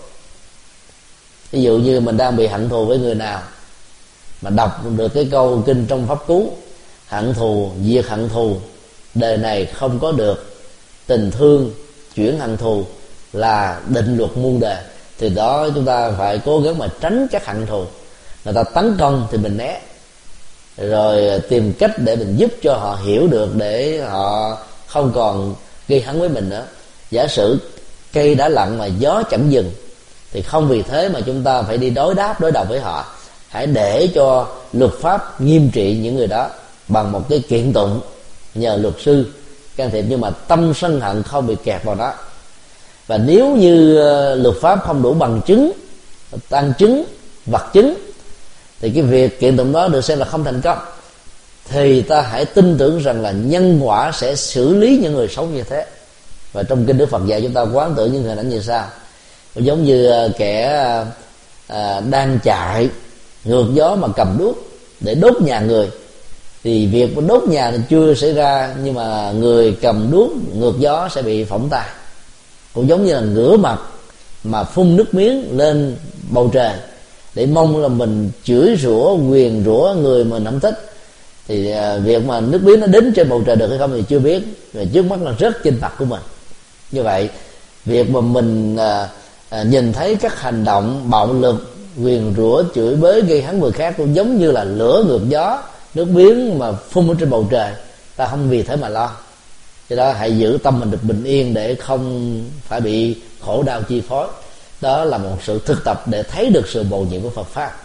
Ví dụ như mình đang bị hận thù với người nào, mà đọc được cái câu kinh trong pháp cú: hận thù diệt hận thù, đời này không có được tình thương chuyển hận thù là định luật muôn đời, thì đó chúng ta phải cố gắng mà tránh các hận thù. Người ta tấn công thì mình né, rồi tìm cách để mình giúp cho họ hiểu được, để họ không còn gây hấn với mình nữa. Giả sử cây đã lặng mà gió chẳng dừng, thì không vì thế mà chúng ta phải đi đối đáp đối đầu với họ. Hãy để cho luật pháp nghiêm trị những người đó bằng một cái kiện tụng, nhờ luật sư can thiệp, nhưng mà tâm sân hận không bị kẹt vào đó. Và nếu như luật pháp không đủ bằng chứng, tăng chứng, vật chứng, thì cái việc kiện tụng đó được xem là không thành công. Thì ta hãy tin tưởng rằng là nhân quả sẽ xử lý những người sống như thế. Và trong kinh Đức Phật dạy chúng ta quán tưởng những hình ảnh như sau: giống như kẻ à, đang chạy ngược gió mà cầm đuốc để đốt nhà người, thì việc đốt nhà thì chưa xảy ra, nhưng mà người cầm đuốc ngược gió sẽ bị phỏng tai. Cũng giống như là ngửa mặt mà phun nước miếng lên bầu trời để mong là mình chửi rủa, nguyền rủa người mình không thích, thì à, việc mà nước miếng nó đến trên bầu trời được hay không thì chưa biết, rồi trước mắt là rớt trên mặt của mình. Như vậy, việc mà mình à, à, nhìn thấy các hành động bạo lực, nguyền rủa, chửi bới, gây hấn người khác cũng giống như là lửa ngược gió, nước miếng mà phun ở trên bầu trời, ta không vì thế mà lo. Cho đó hãy giữ tâm mình được bình yên để không phải bị khổ đau chi phối. Đó là một sự thực tập để thấy được sự bổ nhiệm của Phật pháp.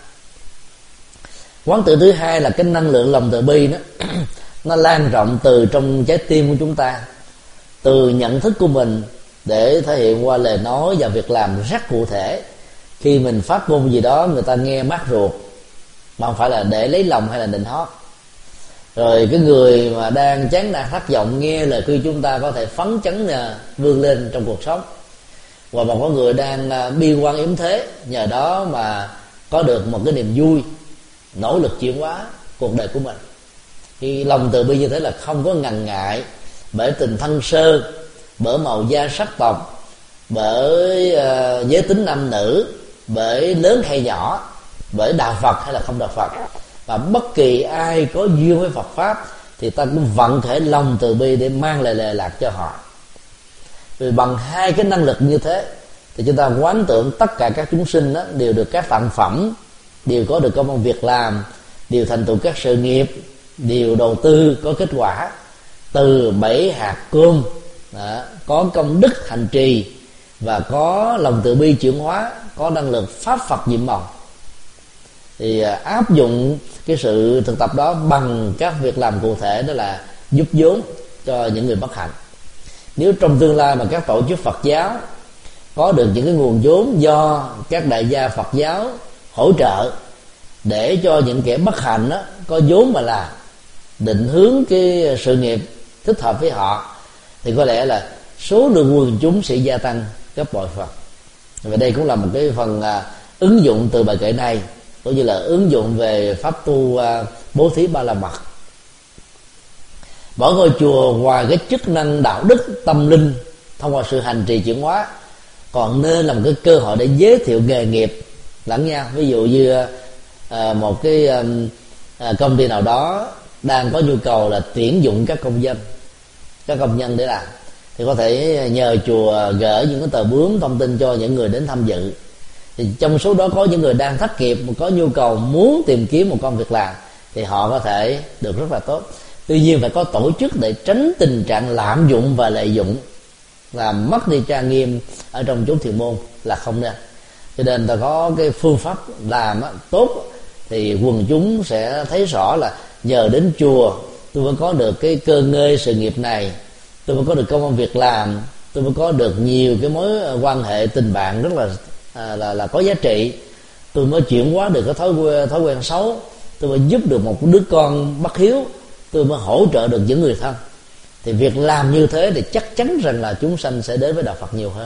Quán tự thứ hai là cái năng lượng lòng từ bi đó nó lan rộng từ trong trái tim của chúng ta, từ nhận thức của mình để thể hiện qua lời nói và việc làm rất cụ thể. Khi mình phát ngôn gì đó người ta nghe mát ruột, mà không phải là để lấy lòng hay là định hót. Rồi cái người mà đang chán nản thất vọng nghe lời khuyên chúng ta có thể phấn chấn vươn lên trong cuộc sống. Và một có người đang bi quan yếm thế, nhờ đó mà có được một cái niềm vui, nỗ lực chuyển hóa cuộc đời của mình. Thì lòng từ bi như thế là không có ngần ngại bởi tình thân sơ, bởi màu da sắc tộc, bởi uh, giới tính nam nữ, bởi lớn hay nhỏ, bởi đạo Phật hay là không đạo Phật. Và bất kỳ ai có duyên với Phật pháp thì ta cũng vận thể lòng từ bi để mang lại lệ lạc cho họ. Vì bằng hai cái năng lực như thế thì chúng ta quán tưởng tất cả các chúng sinh đó đều được các tặng phẩm, đều có được công ăn việc làm, đều thành tựu các sự nghiệp, đều đầu tư có kết quả. Từ bảy hạt cơm đó, có công đức hành trì và có lòng từ bi chuyển hóa, có năng lực pháp Phật nhiệm màu, thì áp dụng cái sự thực tập đó bằng các việc làm cụ thể, đó là giúp vốn cho những người bất hạnh. Nếu trong tương lai mà các tổ chức Phật giáo có được những cái nguồn vốn do các đại gia Phật giáo hỗ trợ để cho những kẻ bất hạnh đó có vốn mà làm, định hướng cái sự nghiệp thích hợp với họ, thì có lẽ là số lượng quần chúng sẽ gia tăng gấp bội phần. Và đây cũng là một cái phần à, ứng dụng từ bài kệ này, cũng như là ứng dụng về pháp tu à, bố thí ba la mật. Mỗi ngôi chùa ngoài cái chức năng đạo đức tâm linh thông qua sự hành trì chuyển hóa, còn nên là một cái cơ hội để giới thiệu nghề nghiệp lẫn nhau. Ví dụ như à, một cái à, công ty nào đó đang có nhu cầu là tuyển dụng các công dân, các công nhân để làm, thì có thể nhờ chùa gửi những cái tờ bướm thông tin cho những người đến tham dự. Thì trong số đó có những người đang thất nghiệp mà có nhu cầu muốn tìm kiếm một công việc làm, thì họ có thể được rất là tốt. Tuy nhiên phải có tổ chức để tránh tình trạng lạm dụng và lợi dụng, làm mất đi trang nghiêm ở trong chốn thiền môn là không nên. Cho nên ta có cái phương pháp làm tốt thì quần chúng sẽ thấy rõ là nhờ đến chùa tôi mới có được cái cơ ngơi sự nghiệp này, tôi mới có được công ăn việc làm, tôi mới có được nhiều cái mối quan hệ tình bạn rất là à, là là có giá trị, tôi mới chuyển hóa được cái thói quen thói quen xấu, tôi mới giúp được một đứa con bất hiếu, tôi mới hỗ trợ được những người thân. thì việc làm như thế thì chắc chắn rằng là chúng sanh sẽ đến với đạo Phật nhiều hơn.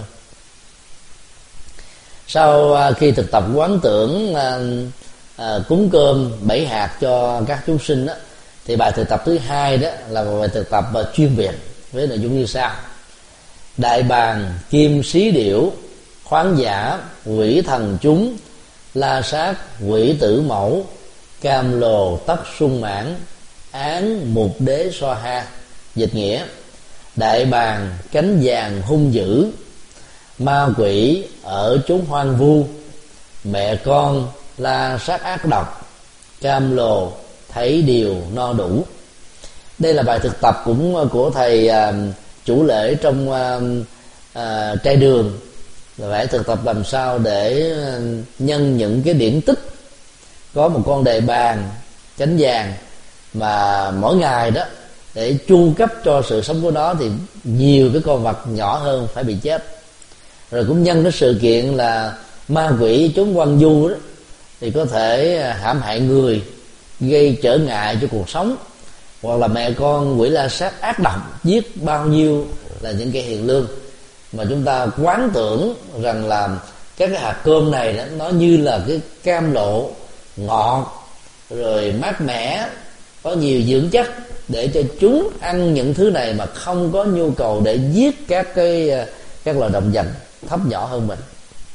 Sau khi thực tập quán tưởng à, à, cúng cơm bảy hạt cho các chúng sinh đó, thì bài thực tập thứ hai đó là một bài thực tập uh, chuyên biệt với nội dung như sau: đại bàng kim xí điểu, khoáng giả quỷ thần chúng, la sát quỷ tử mẫu, cam lồ tất sung mãn, án mục đế so ha. Dịch nghĩa: đại bàng cánh vàng hung dữ, ma quỷ ở chốn hoang vu, mẹ con la sát ác độc, cam lồ thấy điều no đủ. Đây là bài thực tập cũng của thầy uh, chủ lễ trong uh, uh, trai đường, là phải thực tập làm sao để uh, nhân những cái điển tích có một con đề bàn cánh vàng mà mỗi ngày đó để chu cấp cho sự sống của nó thì nhiều cái con vật nhỏ hơn phải bị chết. Rồi cũng nhân cái sự kiện là ma quỷ chốn hoang vu đó thì có thể hãm hại người, gây trở ngại cho cuộc sống, hoặc là mẹ con quỷ la sát ác độc giết bao nhiêu là những cái hiền lương, mà chúng ta quán tưởng rằng là các cái hạt cơm này đó, nó như là cái cam lộ ngọt rồi mát mẻ, có nhiều dưỡng chất để cho chúng ăn những thứ này mà không có nhu cầu để giết các cái các loài động vật thấp nhỏ hơn mình.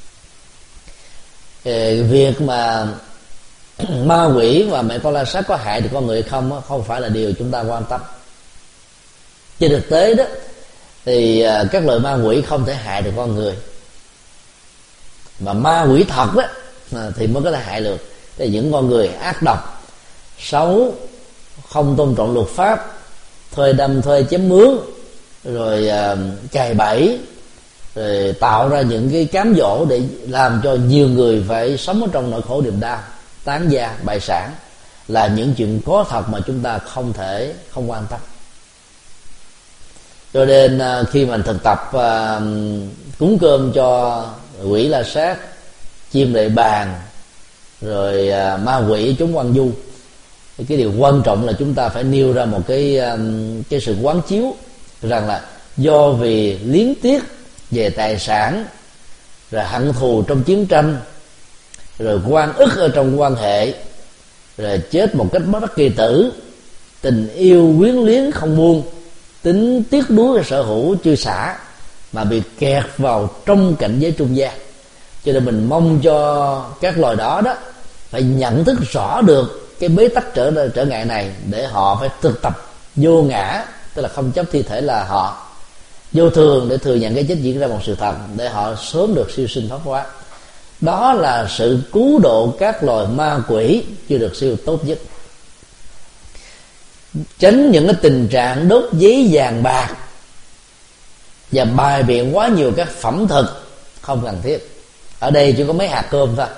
Thì việc mà ma quỷ và mẹ con la sát có hại được con người không không phải là điều chúng ta quan tâm. Trên thực tế đó thì các loại ma quỷ không thể hại được con người, mà ma quỷ thật đó thì mới có thể hại được. Thì những con người ác độc, xấu, không tôn trọng luật pháp, thuê đâm thuê chém mướn, rồi uh, cài bẫy, rồi tạo ra những cái cám dỗ để làm cho nhiều người phải sống ở trong nỗi khổ niềm đau, tán gia bại sản, là những chuyện có thật mà chúng ta không thể không quan tâm. Cho nên khi mình thực tập uh, cúng cơm cho quỷ la sát, chim đại bàng, rồi uh, ma quỷ chúng hoang vu, cái điều quan trọng là chúng ta phải nêu ra một cái um, cái sự quán chiếu rằng là do vì liếng tiếc về tài sản, rồi hận thù trong chiến tranh, rồi oan ức ở trong quan hệ, rồi chết một cách bất đắc kỳ tử, tình yêu quyến luyến không buông, tính tiếc nuối sở hữu chưa xả, mà bị kẹt vào trong cảnh giới trung gian. Cho nên mình mong cho các loài đó đó phải nhận thức rõ được cái bế tắc trở trở ngại này, để họ phải thực tập vô ngã, tức là không chấp thi thể là họ, vô thường để thừa nhận cái chết diễn ra một sự thật, để họ sớm được siêu sinh thoát hóa. Đó là sự cứu độ các loài ma quỷ chưa được siêu tốt nhất. Tránh những cái tình trạng đốt giấy vàng bạc và bài biện quá nhiều các phẩm thực không cần thiết. Ở đây chỉ có mấy hạt cơm thôi.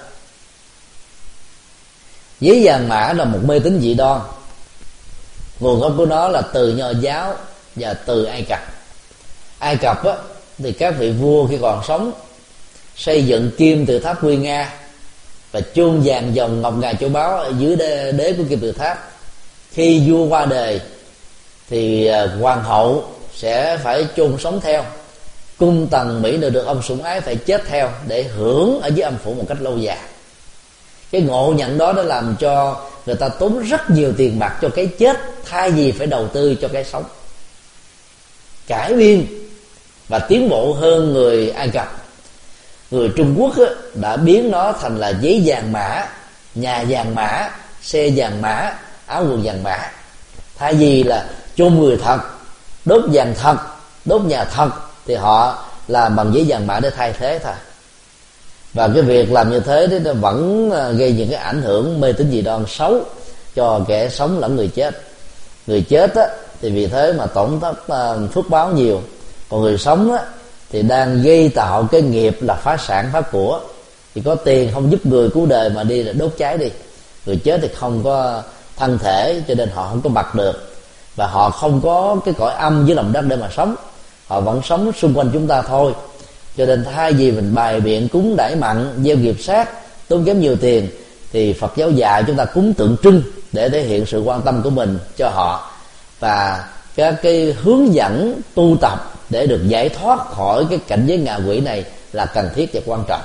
Giấy vàng mã là một mê tín dị đoan, nguồn gốc của nó là từ Nho giáo và từ Ai Cập. Ai Cập á, thì các vị vua khi còn sống xây dựng kim tự tháp nguy nga và chôn vàng dòng ngọc ngà châu báu ở dưới đế, đế của kim tự tháp. Khi vua qua đời thì hoàng hậu sẽ phải chôn sống theo, cung tần mỹ nữ được ông sủng ái phải chết theo để hưởng ở dưới âm phủ một cách lâu dài. Cái ngộ nhận đó đã làm cho người ta tốn rất nhiều tiền bạc cho cái chết, thay vì phải đầu tư cho cái sống. Cải biên và tiến bộ hơn người Ai Cập. Người Trung Quốc á, đã biến nó thành là giấy vàng mã, nhà vàng mã, xe vàng mã, áo quần vàng mã. Thay vì là chôn người thật, đốt vàng thật, đốt nhà thật, thì họ làm bằng giấy vàng mã để thay thế thôi. Và cái việc làm như thế thì nó vẫn gây những cái ảnh hưởng mê tín dị đoan xấu cho kẻ sống lẫn người chết. Người chết á, thì vì thế mà tổn thất uh, phước báo nhiều. Còn người sống á, thì đang gây tạo cái nghiệp là phá sản phá của. Thì có tiền không giúp người cứu đời mà đi là đốt cháy đi. Người chết thì không có thân thể, cho nên họ không có mặc được, và họ không có cái cõi âm dưới lòng đất để mà sống. Họ vẫn sống xung quanh chúng ta thôi. Cho nên thay vì mình bày biện cúng đãi mặn, gieo nghiệp sát, tốn kém nhiều tiền, thì Phật giáo dạy chúng ta cúng tượng trưng để thể hiện sự quan tâm của mình cho họ. Và các cái hướng dẫn tu tập để được giải thoát khỏi cái cảnh giới ngạ quỷ này là cần thiết và quan trọng.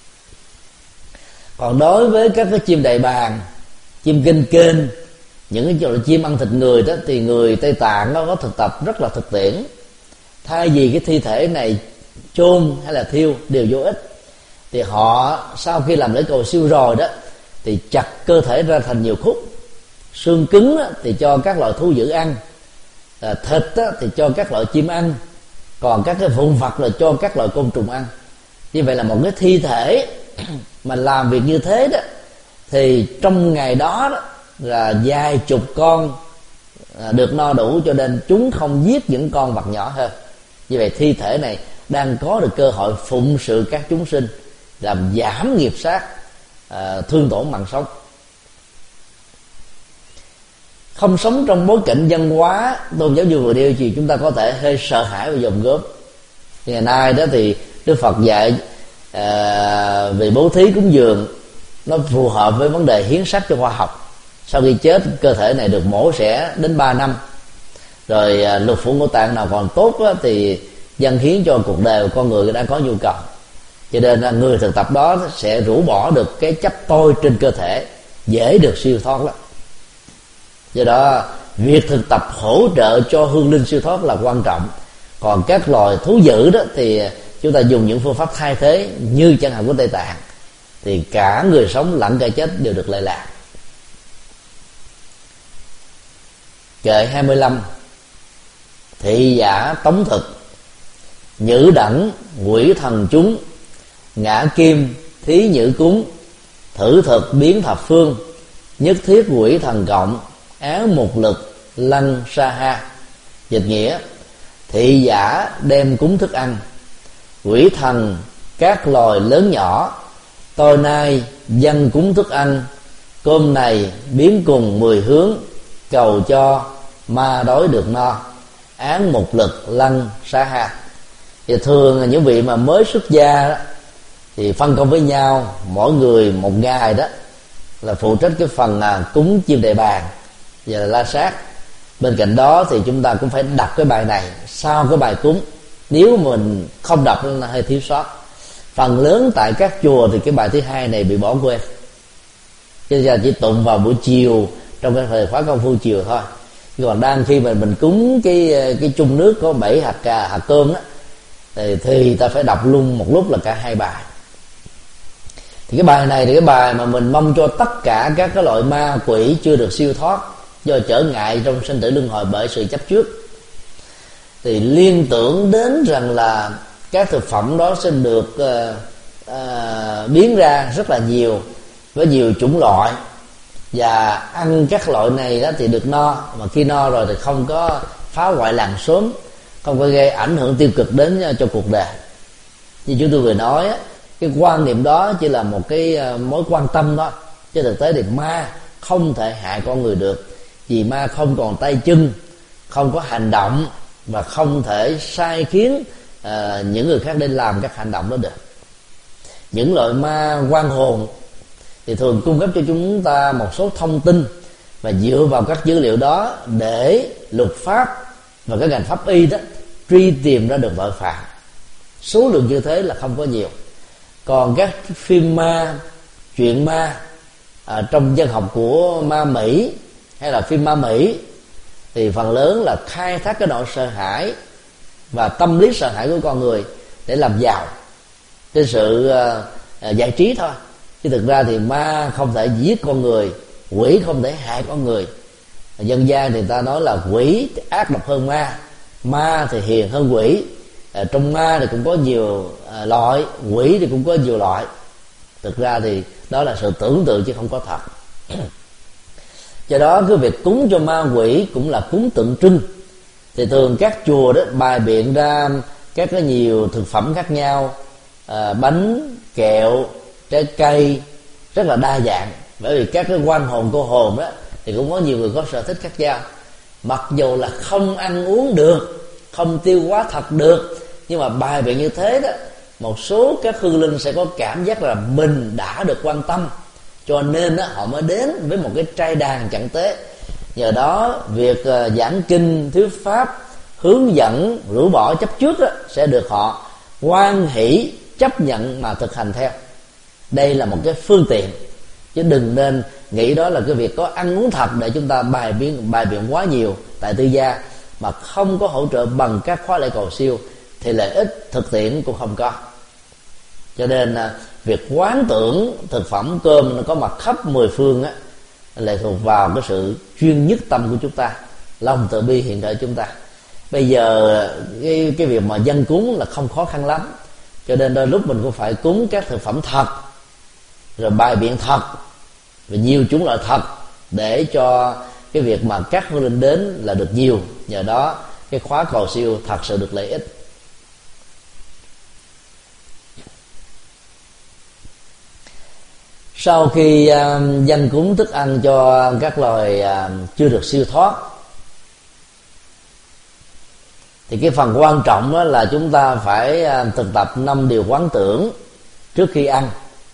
Còn đối với các cái chim đại bàng, chim kinh kênh, những cái loại chim ăn thịt người đó, thì người Tây Tạng nó có thực tập rất là thực tiễn. Thay vì cái thi thể này chôn hay là thiêu đều vô ích, thì họ sau khi làm lễ cầu siêu rồi đó thì chặt cơ thể ra thành nhiều khúc, xương cứng thì cho các loài thú dữ ăn, thịt thì cho các loại chim ăn, còn các cái vụn vặt là cho các loại côn trùng ăn. Như vậy là một cái thi thể mà làm việc như thế đó, thì trong ngày đó, đó là vài chục con được no đủ, cho nên chúng không giết những con vật nhỏ hơn. Như vậy thi thể này đang có được cơ hội phụng sự các chúng sinh, làm giảm nghiệp sát, à, thương tổn mạng sống. Không sống trong bối cảnh văn hóa tôn giáo như vừa nêu thì chúng ta có thể hơi sợ hãi và dòm gớm. Ngày nay đó thì Đức Phật dạy à, về bố thí cúng dường nó phù hợp với vấn đề hiến sắc cho khoa học. Sau khi chết, cơ thể này được mổ xẻ đến ba năm, rồi à, lục phủ ngũ tạng nào còn tốt á, thì dâng hiến cho cuộc đời của con người đã có nhu cầu. Cho nên là người thực tập đó sẽ rũ bỏ được cái chấp tôi trên cơ thể, dễ được siêu thoát lắm. Do đó việc thực tập hỗ trợ cho hương linh siêu thoát là quan trọng. Còn các loài thú dữ đó thì chúng ta dùng những phương pháp thay thế, như chẳng hạn của Tây Tạng, thì cả người sống lẫn kẻ chết đều được lệ lạc. Kệ hai mươi lăm. Thị giả tống thực, nhữ đẳng quỷ thần chúng, ngã kim thí nhữ cúng, thử thực biến thập phương, nhất thiết quỷ thần cộng, án một lực lăng sa ha. Dịch nghĩa: thị giả đem cúng thức ăn, quỷ thần các loài lớn nhỏ, tôi nay dâng cúng thức ăn, cơm này biến cùng mười hướng, cầu cho ma đói được no, án một lực lăng sa ha. Thì thường những vị mà mới xuất gia đó, thì phân công với nhau, mỗi người một ngày đó là phụ trách cái phần à, cúng chim đại bàng và là la sát. Bên cạnh đó thì chúng ta cũng phải đọc cái bài này sau cái bài cúng. Nếu mình không đọc nó hơi thiếu sót. Phần lớn tại các chùa thì cái bài thứ hai này bị bỏ quên, cho nên chỉ tụng vào buổi chiều trong cái thời khóa công phu chiều thôi. Còn đang khi mà mình cúng cái cái chung nước có bảy hạt cà, hạt cơm đó, thì, thì ta phải đọc luôn một lúc là cả hai bài. Thì cái bài này thì cái bài mà mình mong cho tất cả các cái loại ma quỷ chưa được siêu thoát do trở ngại trong sinh tử luân hồi bởi sự chấp trước, thì liên tưởng đến rằng là các thực phẩm đó sẽ được uh, uh, biến ra rất là nhiều với nhiều chủng loại, và ăn các loại này đó thì được no, mà khi no rồi thì không có phá hoại làng xóm, không có gây ảnh hưởng tiêu cực đến cho cuộc đời. Như chúng tôi vừa nói, cái quan niệm đó chỉ là một cái mối quan tâm đó, chứ thực tế thì ma không thể hại con người được, vì ma không còn tay chân, không có hành động, và không thể sai khiến uh, những người khác để làm các hành động đó được. Những loại ma oan hồn thì thường cung cấp cho chúng ta một số thông tin, và dựa vào các dữ liệu đó để luật pháp và các ngành pháp y đó truy tìm ra được tội phạm. Số lượng như thế là không có nhiều. Còn các phim ma, chuyện ma à, trong dân học của ma Mỹ hay là phim ma Mỹ thì phần lớn là khai thác cái nỗi sợ hãi và tâm lý sợ hãi của con người để làm giàu trên sự uh, giải trí thôi. Chứ thực ra thì ma không thể giết con người, quỷ không thể hại con người. Dân gian thì ta nói là quỷ ác độc hơn ma, ma thì hiền hơn quỷ. À, trong ma thì cũng có nhiều à, loại, quỷ thì cũng có nhiều loại. Thực ra thì đó là sự tưởng tượng chứ không có thật. Do đó cái việc cúng cho ma quỷ cũng là cúng tượng trưng. Thì thường các chùa đó bày biện ra các cái nhiều thực phẩm khác nhau, à, bánh, kẹo, trái cây rất là đa dạng. Bởi vì các cái oan hồn cô hồn đó thì cũng có nhiều người có sở thích khác nhau. Mặc dù là không ăn uống được, không tiêu hóa thật được, nhưng mà bài biện như thế đó, một số các hương linh sẽ có cảm giác là mình đã được quan tâm, cho nên đó, họ mới đến với một cái trai đàn chẳng tế Nhờ đó việc uh, giảng kinh thuyết pháp, hướng dẫn rũ bỏ chấp trước đó, sẽ được họ hoan hỷ chấp nhận mà thực hành theo. Đây là một cái phương tiện, chứ đừng nên nghĩ đó là cái việc có ăn uống thật để chúng ta bài biện bài biện quá nhiều tại tư gia mà không có hỗ trợ bằng các khóa lễ cầu siêu thì lợi ích thực tiễn cũng không có. Cho nên việc quán tưởng thực phẩm cơm nó có mặt khắp mười phương á, lệ thuộc vào cái sự chuyên nhất tâm của chúng ta, lòng từ bi hiện tại chúng ta. Bây giờ cái, cái việc mà dân cúng là không khó khăn lắm, cho nên đôi lúc mình cũng phải cúng các thực phẩm thật, rồi bài biện thật, và nhiều chủng loại thật, để cho cái việc mà các hương linh đến là được nhiều. Nhờ đó cái khóa cầu siêu thật sự được lợi ích. Sau khi uh, dân cúng thức ăn cho các loài uh, chưa được siêu thoát, thì cái phần quan trọng đó là chúng ta phải uh, thực tập năm điều quán tưởng trước khi ăn,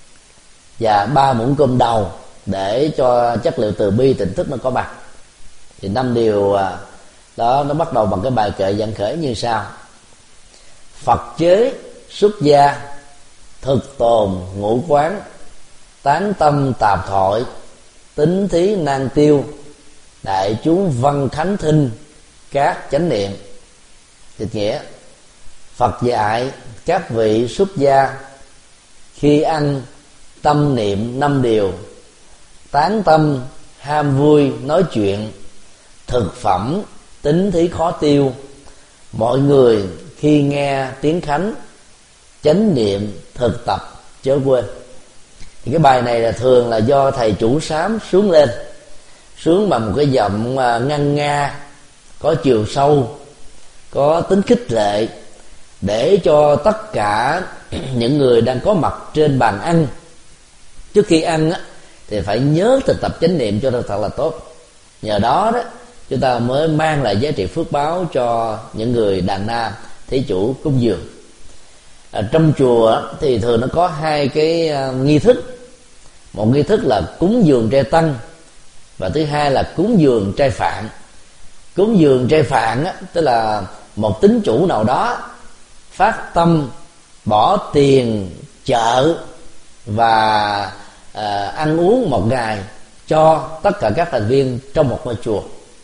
và ba muỗng cơm đầu để cho chất liệu từ bi tỉnh thức nó có mặt. Thì năm điều uh, đó nó bắt đầu bằng cái bài kệ giảng khởi như sau: Phật chế xuất gia, thực tồn ngũ quán, tán tâm tạp thoại, tính thí nan tiêu, đại chúng văn khánh thinh, các chánh niệm. Dịch nghĩa: Phật dạy các vị xuất gia khi ăn tâm niệm năm điều, tán tâm ham vui nói chuyện, thực phẩm tính thí khó tiêu, mọi người khi nghe tiếng khánh, chánh niệm thực tập chớ quên. Thì cái bài này là thường là do thầy chủ sám xuống lên, xuống bằng một cái giọng ngân nga, có chiều sâu, có tính khích lệ, để cho tất cả những người đang có mặt trên bàn ăn trước khi ăn á, thì phải nhớ thực tập chánh niệm cho thật là tốt. Nhờ đó đó chúng ta mới mang lại giá trị phước báo cho những người đàn nam thí chủ cúng dường. À, trong chùa thì thường nó có hai cái nghi thức. Một nghi thức là cúng dường trai tăng, và thứ hai là cúng dường trai phạn. Cúng dường trai phạn á, tức là một tín chủ nào đó phát tâm bỏ tiền chợ và à, ăn uống một ngày cho tất cả các thành viên trong một ngôi chùa,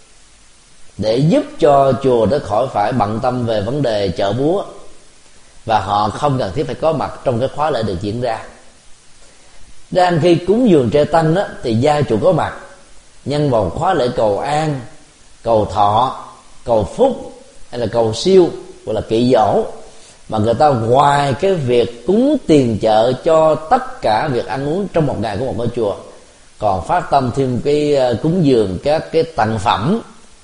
để giúp cho chùa đó khỏi phải bận tâm về vấn đề chợ búa, và họ không cần thiết phải có mặt trong cái khóa lễ được diễn ra. Đang khi cúng dường trai tăng đó, thì gia chủ có mặt, nhân vào khóa lễ cầu an, cầu thọ, cầu phúc hay là cầu siêu, gọi là kỵ dỗ, mà người ta ngoài cái việc cúng tiền chợ cho tất cả việc ăn uống trong một ngày của một ngôi chùa, còn phát tâm thêm cái cúng dường các cái tặng phẩm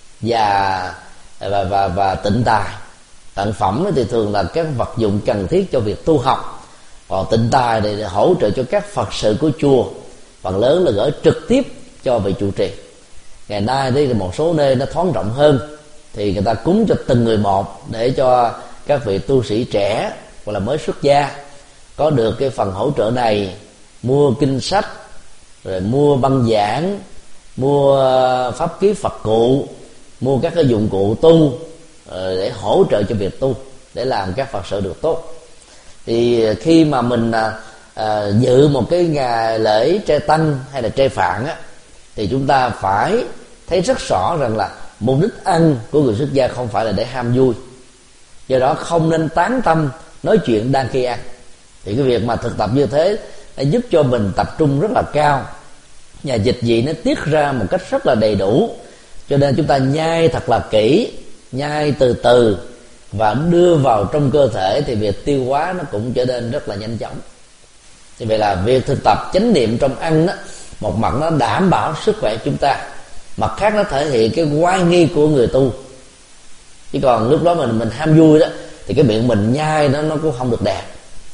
và và và, và tịnh tài. Tặng phẩm thì thường là các vật dụng cần thiết cho việc tu học, còn tịnh tài thì hỗ trợ cho các Phật sự của chùa, phần lớn là gửi trực tiếp cho vị trụ trì. Ngày nay thì một số nơi nó thoáng rộng hơn, thì người ta cúng cho từng người một, để cho các vị tu sĩ trẻ hoặc là mới xuất gia có được cái phần hỗ trợ này, mua kinh sách, rồi mua băng giảng, mua pháp ký Phật cụ, mua các cái dụng cụ tu để hỗ trợ cho việc tu, để làm các Phật sự được tốt. Thì khi mà mình à, à, dự một cái ngày lễ trai tăng hay là trai phạn á, thì chúng ta phải thấy rất rõ rằng là mục đích ăn của người xuất gia không phải là để ham vui, do đó không nên tán tâm nói chuyện đang khi ăn. Thì cái việc mà thực tập như thế đã giúp cho mình tập trung rất là cao, nhà dịch vị nó tiết ra một cách rất là đầy đủ, cho nên chúng ta nhai thật là kỹ, nhai từ từ và đưa vào trong cơ thể, thì việc tiêu hóa nó cũng trở nên rất là nhanh chóng. Thì vậy là việc thực tập chánh niệm trong ăn đó, một mặt nó đảm bảo sức khỏe chúng ta, mặt khác nó thể hiện cái oai nghi của người tu. Chứ còn lúc đó mình mình ham vui đó, thì cái miệng mình nhai nó nó cũng không được đẹp.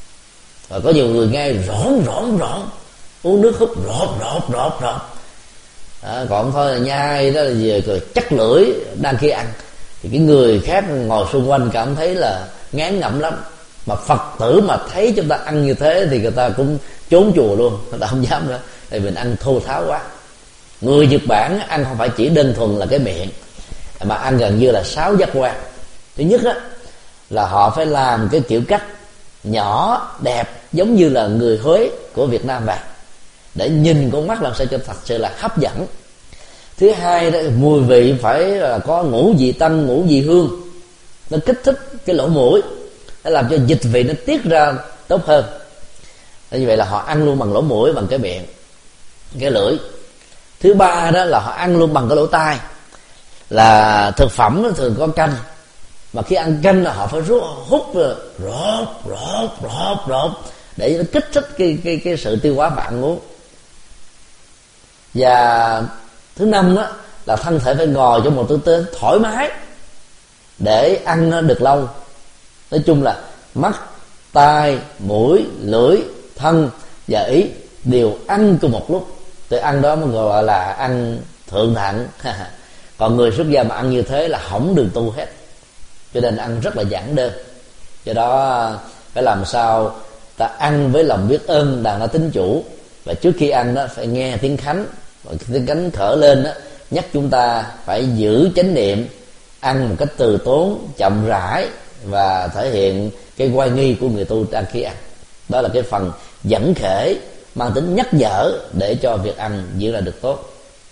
Và có nhiều người nhai rõn rõn rõn, uống nước húp rọp rọp rọp rọp. À, còn thôi là nhai đó là về rồi chắc lưỡi đang khi ăn, thì cái người khác ngồi xung quanh cảm thấy là ngán ngẩm lắm. Mà Phật tử mà thấy chúng ta ăn như thế thì người ta cũng trốn chùa luôn, người ta không dám nữa, tại vì mình ăn thô tháo quá. Người Nhật Bản ăn không phải chỉ đơn thuần là cái miệng, mà ăn gần như là sáu giác quan. Thứ nhất á, là họ phải làm cái kiểu cách nhỏ đẹp giống như là người Huế của Việt Nam vậy, để nhìn con mắt làm sao cho thật sự là hấp dẫn. Thứ hai đó, mùi vị phải là có ngũ vị tanh, ngũ vị hương, nó kích thích cái lỗ mũi, nó làm cho dịch vị nó tiết ra tốt hơn. Như vậy là họ ăn luôn bằng lỗ mũi, bằng cái miệng, cái lưỡi. Thứ ba đó là họ ăn luôn bằng cái lỗ tai. Là thực phẩm nó thường có canh, mà khi ăn canh là họ phải rút, hút rộp rộp rộp rộp để nó kích thích cái cái cái sự tiêu hóa và ăn uống. Và thứ năm đó là thân thể phải ngồi trong một tư thế thoải mái để ăn nó được lâu. Nói chung là mắt, tai, mũi, lưỡi, thân và ý đều ăn cùng một lúc. Tôi ăn đó mới gọi là ăn thượng thặng. Còn người xuất gia mà ăn như thế là hỏng đường tu hết, cho nên ăn rất là giản đơn. Do đó phải làm sao ta ăn với lòng biết ơn Đàn Na Tín Chủ, và trước khi ăn đó phải nghe tiếng khánh, và tiếng khánh khởi lên đó nhắc chúng ta phải giữ chánh niệm, ăn một cách từ tốn, chậm rãi và thể hiện cái oai nghi của người tu đang khi ăn. Đó là cái phần dẫn khể mang tính nhắc nhở để cho việc ăn diễn ra được tốt.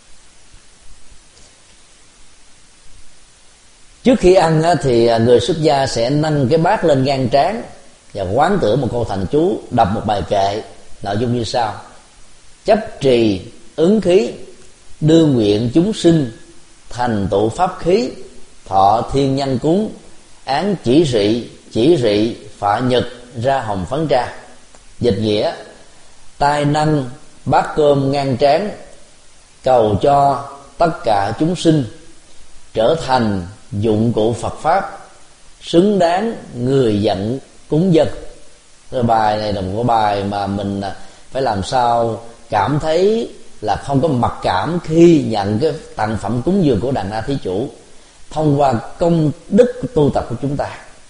Trước khi ăn thì người xuất gia sẽ nâng cái bát lên ngang trán và quán tưởng một câu thành chú, đọc một bài kệ, nội dung như sau: chấp trì ứng khí, đưa nguyện chúng sinh, thành tựu pháp khí, thọ thiên nhân cúng, án chỉ rị, chỉ rị, phạ nhật, ra hồng phấn tra. Dịch nghĩa: tai nâng bát cơm ngang trán, cầu cho tất cả chúng sinh trở thành dụng cụ Phật pháp, xứng đáng người dẫn cúng dân. Cái bài này là một cái bài mà mình phải làm sao cảm thấy là không có mặc cảm khi nhận cái tặng phẩm cúng dường của Đàn Na Thí Chủ thông qua công đức tu tập của chúng ta.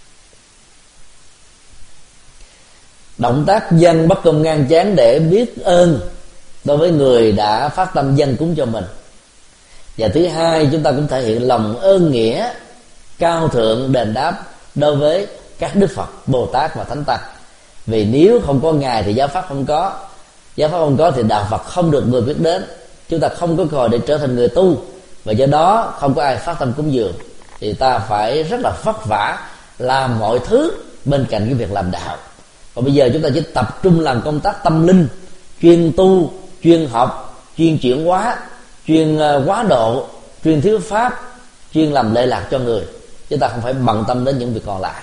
Động tác dâng bát cơm ngang trán để biết ơn đối với người đã phát tâm dâng cúng cho mình. Và thứ hai, chúng ta cũng thể hiện lòng ơn nghĩa cao thượng đền đáp đối với các Đức Phật, Bồ Tát và Thánh Tăng. Vì nếu không có Ngài thì giáo pháp không có, giáo pháp không có thì đạo Phật không được người biết đến. Chúng ta không có cơ hội để trở thành người tu, và do đó không có ai phát tâm cúng dường, thì ta phải rất là vất vả làm mọi thứ bên cạnh cái việc làm đạo. Và bây giờ chúng ta chỉ tập trung làm công tác tâm linh, chuyên tu, chuyên học, chuyên chuyển hóa, chuyên quá độ, chuyên thuyết pháp, chuyên làm lệ lạc cho người. Chúng ta không phải bận tâm đến những việc còn lại.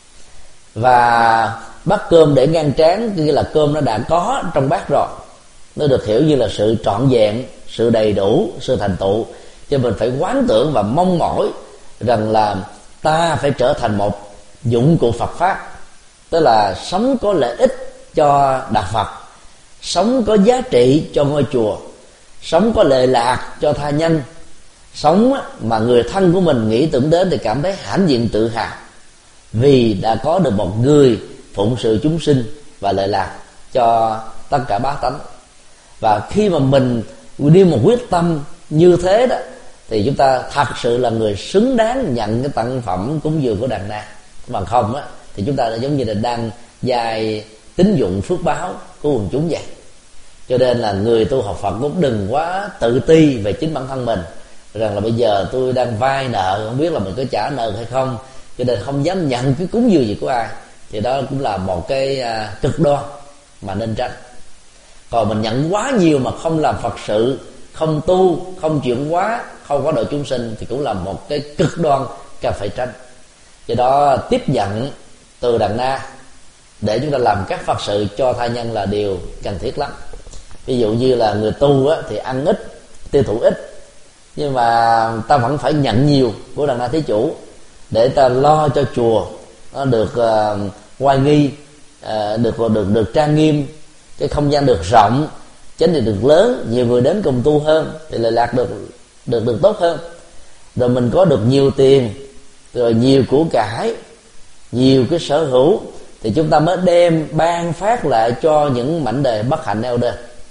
Và bát cơm để ngang trán, nghĩa là cơm nó đã có trong bát rồi, nó được hiểu như là sự trọn vẹn, sự đầy đủ, sự thành tựu. Cho mình phải quán tưởng và mong mỏi rằng là ta phải trở thành một dụng cụ Phật pháp, tức là sống có lợi ích cho đạo Phật, sống có giá trị cho ngôi chùa, sống có lệ lạc cho tha nhân, sống mà người thân của mình nghĩ tưởng đến thì cảm thấy hãnh diện tự hào vì đã có được một người phụng sự chúng sinh và lệ lạc cho tất cả bá tánh. Và khi mà mình đi một quyết tâm như thế đó, thì chúng ta thật sự là người xứng đáng nhận cái tặng phẩm cúng dường của Đàn Na. Bằng không á thì chúng ta giống như là đang dai tín dụng phước báo của quần chúng vậy. Cho nên là người tu học Phật cũng đừng quá tự ti về chính bản thân mình, rằng là bây giờ tôi đang vay nợ, không biết là mình có trả nợ hay không, cho nên không dám nhận cái cúng dường gì của ai. Thì đó cũng là một cái à, cực đoan mà nên tránh. Còn mình nhận quá nhiều mà không làm Phật sự, không tu, không chuyển hóa, không có độ chúng sinh thì cũng là một cái cực đoan cần phải tránh. Do đó tiếp nhận từ Đàn Na để chúng ta làm các Phật sự cho tha nhân là điều cần thiết lắm. Ví dụ như là người tu á, thì ăn ít, tiêu thụ ít, nhưng mà ta vẫn phải nhận nhiều của Đàn Na Thí Chủ để ta lo cho chùa nó được uh, oai nghi, uh, được được được trang nghiêm, cái không gian được rộng, chánh niệm được lớn, nhiều người đến cùng tu hơn thì lệ lạc được được được tốt hơn. Rồi mình có được nhiều tiền, rồi nhiều của cải, nhiều cái sở hữu, thì chúng ta mới đem ban phát lại cho những mảnh đề bất hạnh neo đơn.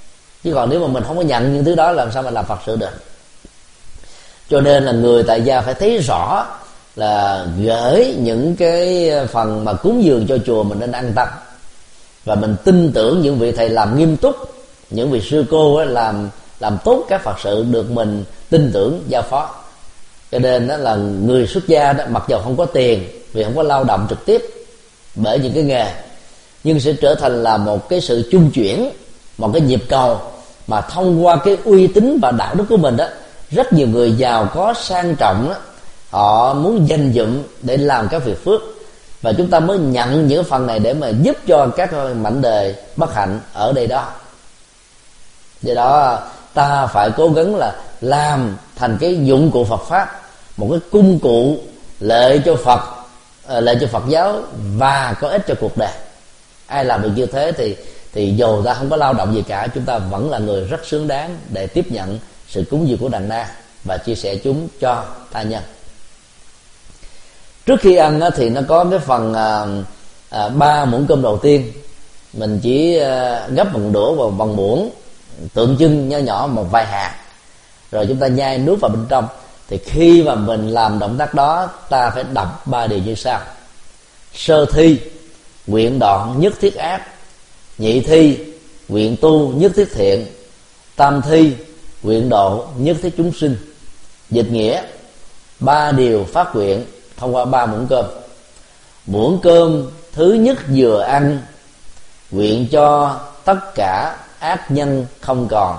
Chứ còn nếu mà mình không có nhận những thứ đó, làm sao mà làm Phật sự được. Cho nên là người tại gia phải thấy rõ là gửi những cái phần mà cúng dường cho chùa mình nên an tâm, và mình tin tưởng những vị thầy làm nghiêm túc, những vị sư cô làm làm tốt các Phật sự được mình tin tưởng giao phó. Cho nên đó là người xuất gia đó, mặc dù không có tiền vì không có lao động trực tiếp bởi những cái nghề, nhưng sẽ trở thành là một cái sự chung chuyển, một cái nhịp cầu mà thông qua cái uy tín và đạo đức của mình đó, rất nhiều người giàu có sang trọng đó, họ muốn dành dụm để làm các việc phước, và chúng ta mới nhận những phần này để mà giúp cho các mảnh đời bất hạnh ở đây đó. Do đó ta phải cố gắng là làm thành cái dụng cụ Phật pháp, một cái công cụ lợi cho Phật, lợi cho Phật giáo và có ích cho cuộc đời. Ai làm được như thế thì thì dù ta không có lao động gì cả, chúng ta vẫn là người rất xứng đáng để tiếp nhận sự cúng dường của đàn na và chia sẻ chúng cho tha nhân. Trước khi ăn thì nó có cái phần à, ba muỗng cơm đầu tiên, mình chỉ à, gấp bằng đũa vào bằng muỗng, tượng trưng nho nhỏ một vài hạt, rồi chúng ta nhai nuốt vào bên trong. Thì khi mà mình làm động tác đó, ta phải đọc ba điều như sau: sơ thi, nguyện đoạn nhất thiết ác; nhị thi, nguyện tu nhất thiết thiện; tam thi, nguyện độ nhất thiết chúng sinh. Dịch nghĩa: ba điều phát nguyện thông qua ba muỗng cơm. Muỗng cơm thứ nhất vừa ăn, nguyện cho tất cả ác nhân không còn.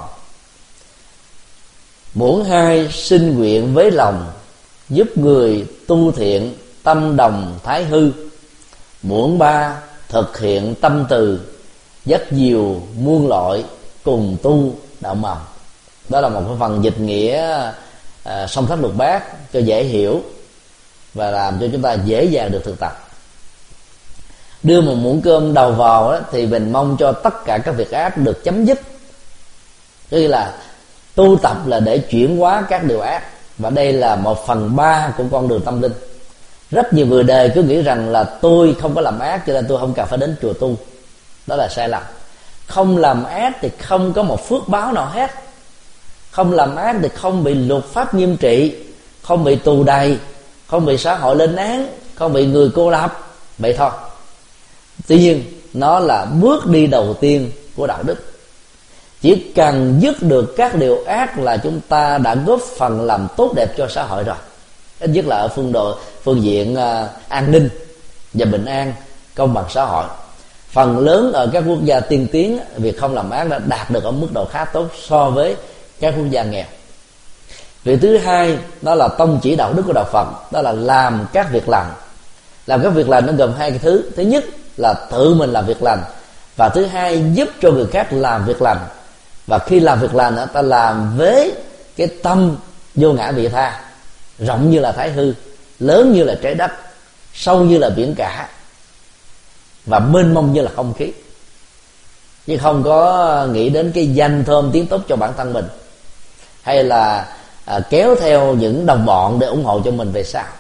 Muỗng hai xin nguyện với lòng, giúp người tu thiện tâm đồng thái hư. Muỗng ba thực hiện tâm từ, dắt diều muôn loại cùng tu đạo mầm. Đó là một cái phần dịch nghĩa à, song thất lục bát cho dễ hiểu và làm cho chúng ta dễ dàng được thực tập. Đưa một muỗng cơm đầu vào đó, thì mình mong cho tất cả các việc ác được chấm dứt. Tức là tu tập là để chuyển hóa các điều ác, và đây là một phần ba của con đường tâm linh. Rất nhiều người đời cứ nghĩ rằng là tôi không có làm ác cho nên tôi không cần phải đến chùa tu. Đó là sai lầm. Không làm ác thì không có một phước báo nào hết. Không làm ác thì không bị luật pháp nghiêm trị, không bị tù đày, không bị xã hội lên án, không bị người cô lập. Vậy thôi. Tuy nhiên nó là bước đi đầu tiên của đạo đức. Chỉ cần dứt được các điều ác là chúng ta đã góp phần làm tốt đẹp cho xã hội rồi. Ít nhất là ở phương độ phương diện uh, an ninh và bình an, công bằng xã hội. Phần lớn ở các quốc gia tiên tiến, việc không làm ác đã đạt được ở mức độ khá tốt so với các quốc gia nghèo. Việc thứ hai đó là tông chỉ đạo đức của đạo Phật, đó là làm các việc lành. Làm các việc lành nó gồm hai cái thứ. Thứ nhất là tự mình làm việc lành, và thứ hai giúp cho người khác làm việc lành. Và khi làm việc lành ta làm với cái tâm vô ngã vị tha, rộng như là thái hư, lớn như là trái đất, sâu như là biển cả, và mênh mông như là không khí. Nhưng không có nghĩ đến cái danh thơm tiếng tốt cho bản thân mình, hay là à, kéo theo những đồng bọn để ủng hộ cho mình về sau.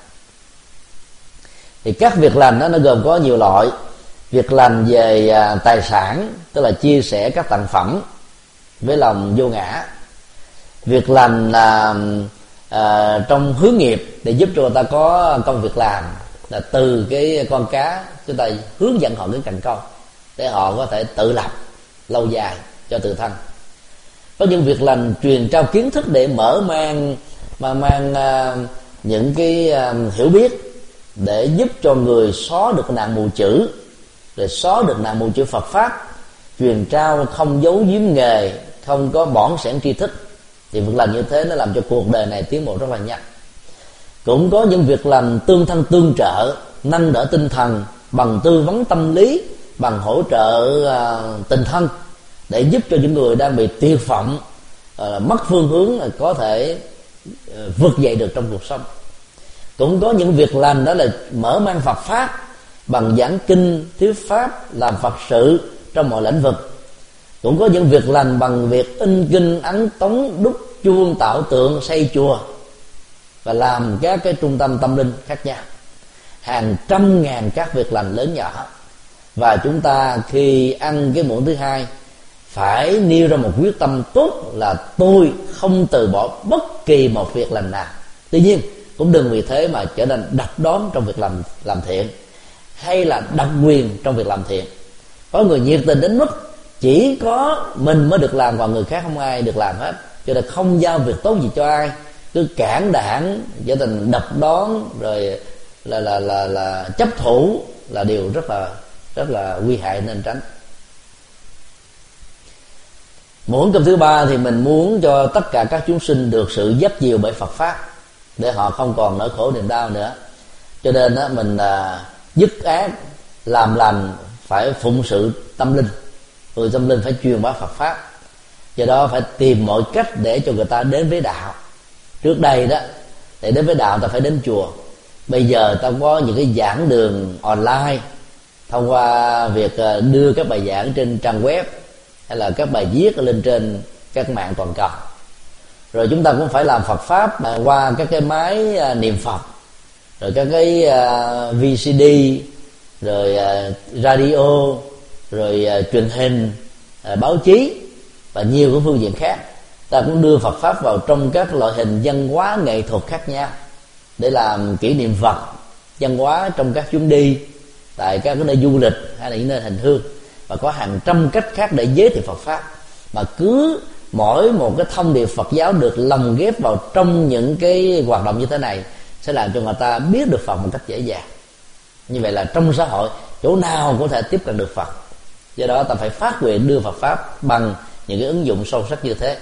Thì các việc lành đó nó gồm có nhiều loại. Việc lành về à, tài sản, tức là chia sẻ các tặng phẩm với lòng vô ngã. Việc lành là à, trong hướng nghiệp để giúp cho người ta có công việc làm, là từ cái con cá chúng ta hướng dẫn họ cái cần câu để họ có thể tự lập lâu dài cho tự thân. Có những việc lành truyền trao kiến thức để mở mang mà mang à, những cái à, hiểu biết để giúp cho người xóa được nạn mù chữ, để xóa được nạn mù chữ Phật pháp, truyền trao không giấu giếm nghề, không có bỏng sẻn tri thức. Thì việc làm như thế nó làm cho cuộc đời này tiến bộ rất là nhanh. Cũng có những việc làm tương thân tương trợ, nâng đỡ tinh thần bằng tư vấn tâm lý, bằng hỗ trợ uh, tình thân, để giúp cho những người đang bị tuyệt vọng, uh, mất phương hướng là có thể uh, vượt dậy được trong cuộc sống. Cũng có những việc làm đó là mở mang Phật pháp bằng giảng kinh, thuyết pháp, làm Phật sự trong mọi lĩnh vực. Cũng có những việc lành bằng việc in kinh, ấn tống, đúc chuông, tạo tượng, xây chùa và làm các cái trung tâm tâm linh khác nhau. Hàng trăm ngàn các việc lành lớn nhỏ. Và chúng ta khi ăn cái muỗng thứ hai phải nêu ra một quyết tâm tốt là tôi không từ bỏ bất kỳ một việc lành nào. Tuy nhiên cũng đừng vì thế mà trở nên độc đoán trong việc làm làm thiện, hay là độc quyền trong việc làm thiện. Có người nhiệt tình đến mức chỉ có mình mới được làm, còn người khác không ai được làm hết, cho nên không giao việc tốt gì cho ai, cứ cản đảng, trở thành độc đoán, rồi là là là là chấp thủ, là điều rất là rất là nguy hại nên tránh. Muốn cơm thứ ba thì mình muốn cho tất cả các chúng sinh được sự dắt dìu bởi Phật pháp, để họ không còn nỗi khổ niềm đau nữa. Cho nên đó, mình à, dứt ác làm lành, phải phụng sự tâm linh. Người tâm linh phải truyền bá Phật pháp, do đó phải tìm mọi cách để cho người ta đến với đạo. Trước đây đó, để đến với đạo ta phải đến chùa. Bây giờ ta có những cái giảng đường online, thông qua việc đưa các bài giảng trên trang web hay là các bài viết lên trên các mạng toàn cầu. Rồi chúng ta cũng phải làm Phật pháp qua các cái máy niệm Phật, rồi các cái vê xê đê, rồi radio, rồi truyền hình, báo chí và nhiều cái phương diện khác. Ta cũng đưa Phật pháp vào trong các loại hình văn hóa nghệ thuật khác nhau, để làm kỷ niệm vật, văn hóa trong các chuyến đi tại các cái nơi du lịch hay là những nơi hành hương. Và có hàng trăm cách khác để giới thiệu Phật pháp, mà cứ mỗi một cái thông điệp Phật giáo được lồng ghép vào trong những cái hoạt động như thế này sẽ làm cho người ta biết được Phật một cách dễ dàng. Như vậy là trong xã hội chỗ nào có thể tiếp cận được Phật. Do đó ta phải phát nguyện đưa Phật pháp bằng những cái ứng dụng sâu sắc như thế.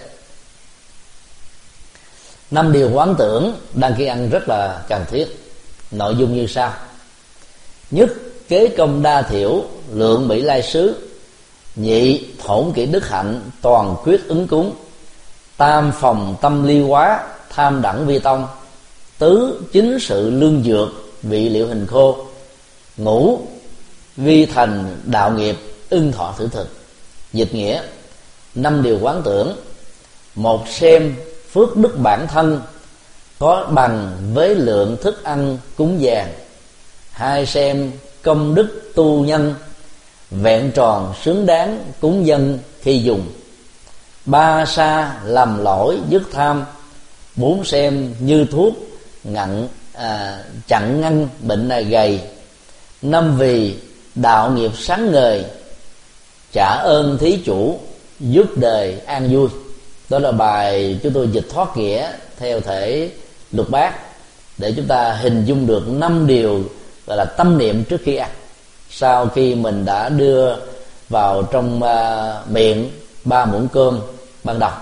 Năm điều quán tưởng đăng ký ăn rất là cần thiết. Nội dung như sau: nhất, kế công đa thiểu, lượng bỉ lai xứ. Nhị, thổn kỷ đức hạnh, toàn quyết ứng cúng. Tam, phòng tâm ly hóa, tham đẳng vi tông. Tứ, chính sự lương dược, vị liệu hình khô. Ngũ, vi thành đạo nghiệp, ưng thọ thử thực. Dịch nghĩa: năm điều quán tưởng: một, xem phước đức bản thân có bằng với lượng thức ăn cúng dường. Hai, xem công đức tu nhân vẹn tròn xứng đáng cúng dân khi dùng. Ba, xa lầm lỗi dứt tham. Bốn, xem như thuốc ngặn à, chặn ngăn bệnh này gầy. Năm, vì đạo nghiệp sáng ngời, trả ơn thí chủ, giúp đời an vui. Đó là bài chúng tôi dịch thoát nghĩa theo thể lục bát, để chúng ta hình dung được năm điều gọi là tâm niệm trước khi ăn, sau khi mình đã đưa vào trong uh, miệng ba muỗng cơm ban đầu.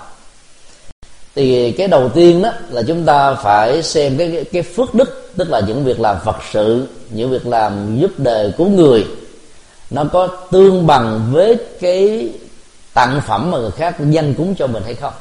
Thì cái đầu tiên đó là chúng ta phải xem cái, cái, cái phước đức, tức là những việc làm Phật sự, những việc làm giúp đời cứu người, nó có tương bằng với cái tặng phẩm mà người khác dâng cúng cho mình hay không.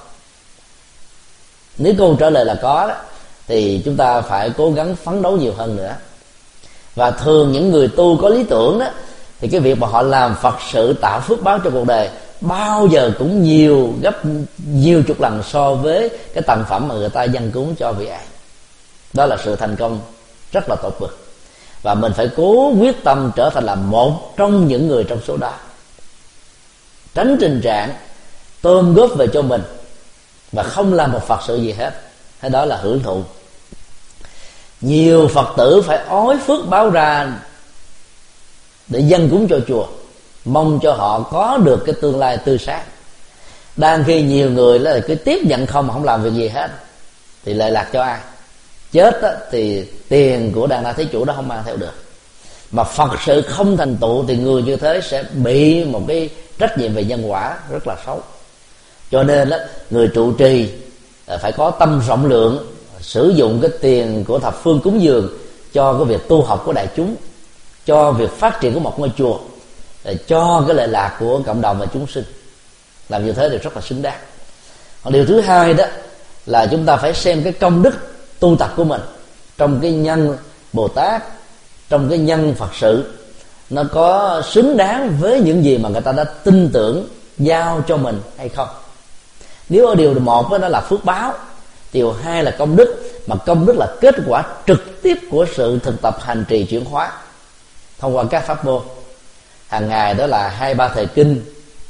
Nếu câu trả lời là có đó, thì chúng ta phải cố gắng phấn đấu nhiều hơn nữa. Và thường những người tu có lý tưởng đó, thì cái việc mà họ làm Phật sự tạo phước báo cho cuộc đời bao giờ cũng nhiều gấp nhiều chục lần so với cái tặng phẩm mà người ta dâng cúng cho vị ấy. Đó là sự thành công rất là tột bậc, và mình phải cố quyết tâm trở thành là một trong những người trong số đó, tránh tình trạng tôm góp về cho mình và không làm một Phật sự gì hết. Thế đó là hưởng thụ. Nhiều Phật tử phải ói phước báo ra để dâng cúng cho chùa, mong cho họ có được cái tương lai tươi sáng. Đang khi nhiều người là cứ tiếp nhận không mà không làm việc gì hết, thì lợi lạc cho ai? Chết đó, thì tiền của Đàn Na Thí Chủ đó không mang theo được. Mà Phật sự không thành tựu thì người như thế sẽ bị một cái trách nhiệm về nhân quả rất là xấu. Cho nên đó, người trụ trì phải có tâm rộng lượng, sử dụng cái tiền của thập phương cúng dường cho cái việc tu học của đại chúng, cho việc phát triển của một ngôi chùa, cho cái lợi lạc của cộng đồng và chúng sinh. Làm như thế thì rất là xứng đáng. Còn điều thứ hai đó là chúng ta phải xem cái công đức tu tập của mình trong cái nhân Bồ Tát, trong cái nhân Phật sự, nó có xứng đáng với những gì mà người ta đã tin tưởng giao cho mình hay không. Nếu ở điều một đó, đó là phước báo, điều hai là công đức, mà công đức là kết quả trực tiếp của sự thực tập hành trì chuyển hóa thông qua các pháp môn hàng ngày, đó là hai ba thời kinh,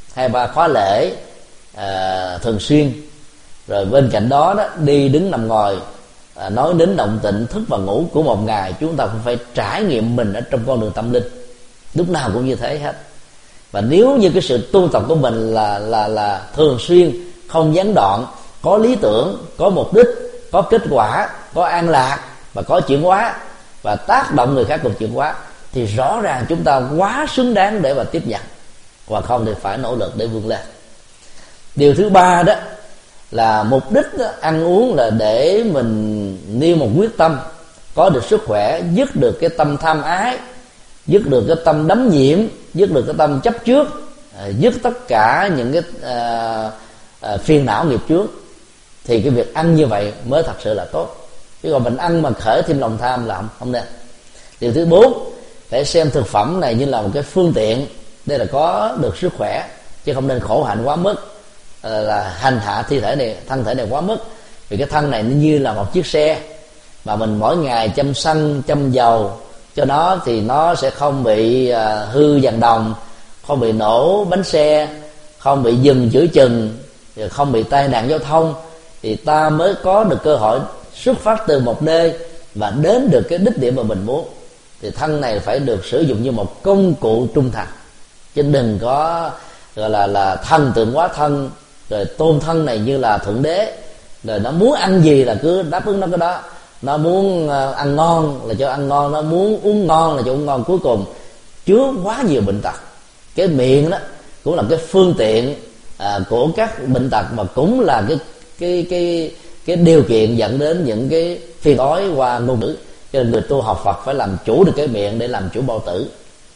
hai ba khóa lễ à, thường xuyên, rồi bên cạnh đó đó đi đứng nằm ngồi à, nói đến động tịnh thức và ngủ của một ngày, chúng ta cũng phải trải nghiệm mình ở trong con đường tâm linh, lúc nào cũng như thế hết. Và nếu như cái sự tu tập của mình là là là thường xuyên, không gián đoạn, có lý tưởng, có mục đích, có kết quả, có an lạc và có chuyển hóa, và tác động người khác cùng chuyển hóa, thì rõ ràng chúng ta quá xứng đáng để mà tiếp nhận, và không thì phải nỗ lực để vươn lên. Điều thứ ba đó là mục đích đó, ăn uống là để mình nêu một quyết tâm, có được sức khỏe, dứt được cái tâm tham ái, dứt được cái tâm đắm nhiễm, dứt được cái tâm chấp trước, dứt tất cả những cái à, à, phiền não nghiệp trước, thì cái việc ăn như vậy mới thật sự là tốt. Chứ còn mình ăn mà khởi thêm lòng tham là không, không nên. Điều thứ bốn, phải xem thực phẩm này như là một cái phương tiện để là có được sức khỏe, chứ không nên khổ hạnh quá mức, là hành hạ thi thể này, thân thể này quá mức. Vì cái thân này nó như là một chiếc xe mà mình mỗi ngày chăm xăng, chăm dầu cho nó, thì nó sẽ không bị uh, hư dàn đồng, không bị nổ bánh xe, không bị dừng giữa chừng, không bị tai nạn giao thông, thì ta mới có được cơ hội xuất phát từ một nơi và đến được cái đích điểm mà mình muốn. Thì thân này phải được sử dụng như một công cụ trung thành, chứ đừng có gọi là là thần tượng hóa thân, rồi tôn thân này như là thượng đế, rồi nó muốn ăn gì là cứ đáp ứng nó cái đó, nó muốn ăn ngon là cho ăn ngon, nó muốn uống ngon là cho uống ngon, cuối cùng chứa quá nhiều bệnh tật. Cái miệng đó cũng là cái phương tiện à, của các bệnh tật, mà cũng là cái cái cái cái điều kiện dẫn đến những cái phiền toái qua ngôn ngữ. Cho nên người tu học Phật phải làm chủ được cái miệng để làm chủ bao tử.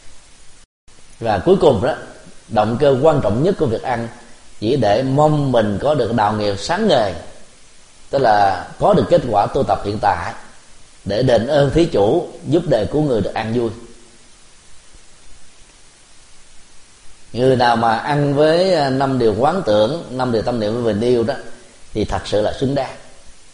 Và cuối cùng đó, động cơ quan trọng nhất của việc ăn chỉ để mong mình có được đạo nghiệp sáng ngời, tức là có được kết quả tu tập hiện tại, để đền ơn thí chủ, giúp đời của người được an vui. Người nào mà ăn với năm điều quán tưởng, năm điều tâm niệm với bình yêu đó, thì thật sự là xứng đáng.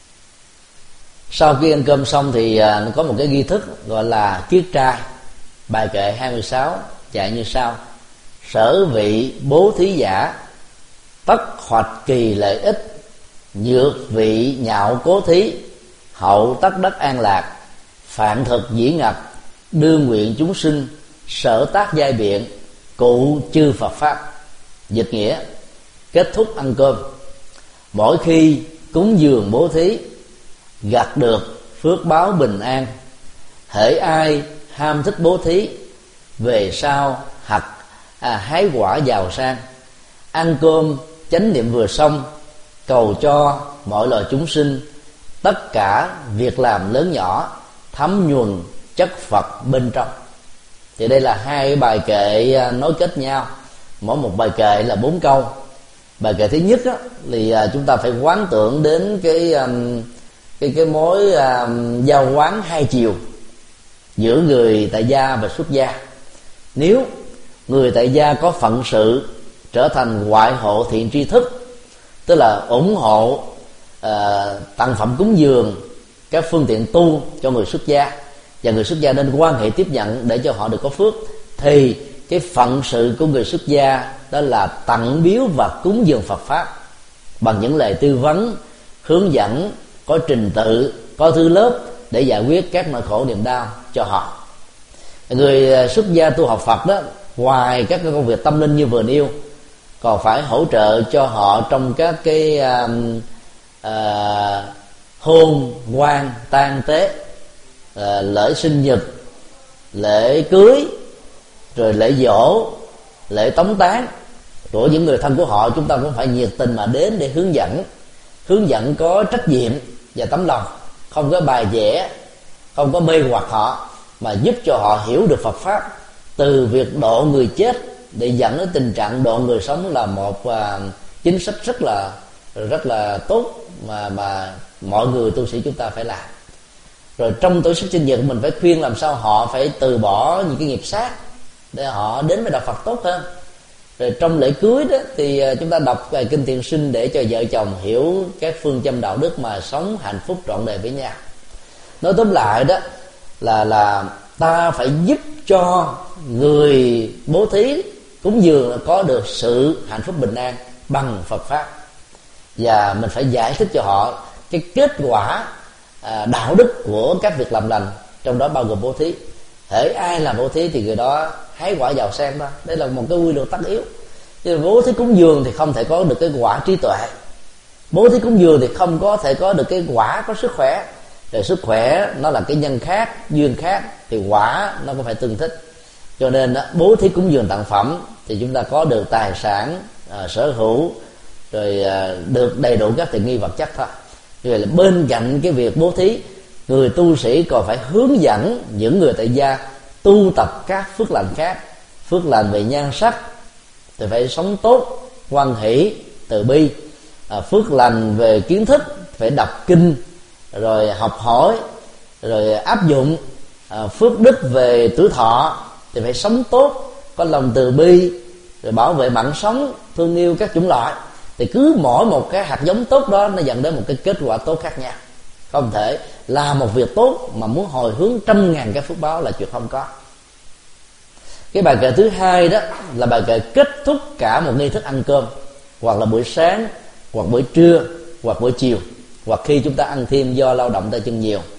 Sau khi ăn cơm xong thì nó có một cái nghi thức gọi là kiết trai. Bài kệ hai mươi sáu chạy như sau: sở vị bố thí giả, tất hoạch kỳ lợi ích, nhược vị nhạo cố thí, hậu tất đất an lạc, phạn thực dĩ ngập, đương nguyện chúng sinh, sở tác giai biện, cụ chư Phật pháp. Dịch nghĩa: kết thúc ăn cơm, mỗi khi cúng dường bố thí, gặt được phước báo bình an. hễ ai ham thích bố thí, về sau hạt à, hái quả giàu sang. Ăn cơm chánh niệm vừa xong, cầu cho mọi loài chúng sinh tất cả việc làm lớn nhỏ thấm nhuần chất Phật bên trong. Thì đây là hai bài kệ nối kết nhau, mỗi một bài kệ là bốn câu. Bài kệ thứ nhất á, thì chúng ta phải quán tưởng đến cái cái cái mối giao quán hai chiều giữa người tại gia và xuất gia. Nếu người tại gia có phận sự trở thành ngoại hộ thiện tri thức, tức là ủng hộ uh, tặng phẩm cúng dường, các phương tiện tu cho người xuất gia, và người xuất gia nên quan hệ tiếp nhận để cho họ được có phước, thì cái phận sự của người xuất gia đó là tặng biếu và cúng dường Phật pháp bằng những lời tư vấn, hướng dẫn, có trình tự, có thứ lớp để giải quyết các nỗi khổ niềm đau cho họ. Người xuất gia tu học Phật đó, ngoài các công việc tâm linh như vừa nêu, còn phải hỗ trợ cho họ trong các cái uh, uh, hôn, quan, tang tế, uh, lễ sinh nhật, lễ cưới, rồi lễ giỗ, lễ tống táng của những người thân của họ. Chúng ta cũng phải nhiệt tình mà đến để hướng dẫn, hướng dẫn có trách nhiệm và tấm lòng, không có bài vẽ, không có mê hoặc họ, mà giúp cho họ hiểu được Phật pháp. Từ việc độ người chết để dẫn đến tình trạng độ người sống là một uh, chính sách rất là rất là tốt mà mà mọi người tu sĩ chúng ta phải làm. Rồi trong tổ chức sinh nhật mình phải khuyên làm sao họ phải từ bỏ những cái nghiệp sát để họ đến với đạo Phật tốt hơn. Rồi trong lễ cưới đó thì chúng ta đọc bài kinh Thiện Sinh để cho vợ chồng hiểu các phương châm đạo đức mà sống hạnh phúc trọn đời với nhau. Nói tóm lại đó là là ta phải giúp cho người bố thí cúng dường có được sự hạnh phúc bình an bằng Phật pháp, và mình phải giải thích cho họ cái kết quả à, đạo đức của các việc làm lành, trong đó bao gồm bố thí. Hễ ai làm bố thí thì người đó hái quả giàu sang đó. Đây là một cái quy luật tất yếu. Chứ bố thí cúng dường thì không thể có được cái quả trí tuệ, bố thí cúng dường thì không có thể có được cái quả có sức khỏe. Rồi sức khỏe nó là cái nhân khác, duyên khác, thì quả nó cũng phải tương thích. Cho nên bố thí cúng dường tặng phẩm thì chúng ta có được tài sản à, sở hữu, rồi à, được đầy đủ các tiện nghi vật chất thôi. Rồi là bên cạnh cái việc bố thí, người tu sĩ còn phải hướng dẫn những người tại gia tu tập các phước lành khác. Phước lành về nhan sắc thì phải sống tốt, hoan hỷ, từ bi. à, Phước lành về kiến thức phải đọc kinh, rồi học hỏi, rồi áp dụng. à, Phước đức về tuổi thọ thì phải sống tốt, có lòng từ bi, rồi bảo vệ mạng sống, thương yêu các chủng loại. Thì cứ mỗi một cái hạt giống tốt đó nó dẫn đến một cái kết quả tốt khác nhau. Không thể làm một việc tốt mà muốn hồi hướng trăm ngàn cái phước báo là chuyện không có. Cái bài kệ thứ hai đó là bài kệ kết thúc cả một nghi thức ăn cơm, hoặc là buổi sáng, hoặc buổi trưa, hoặc buổi chiều, hoặc khi chúng ta ăn thêm do lao động tay chân nhiều.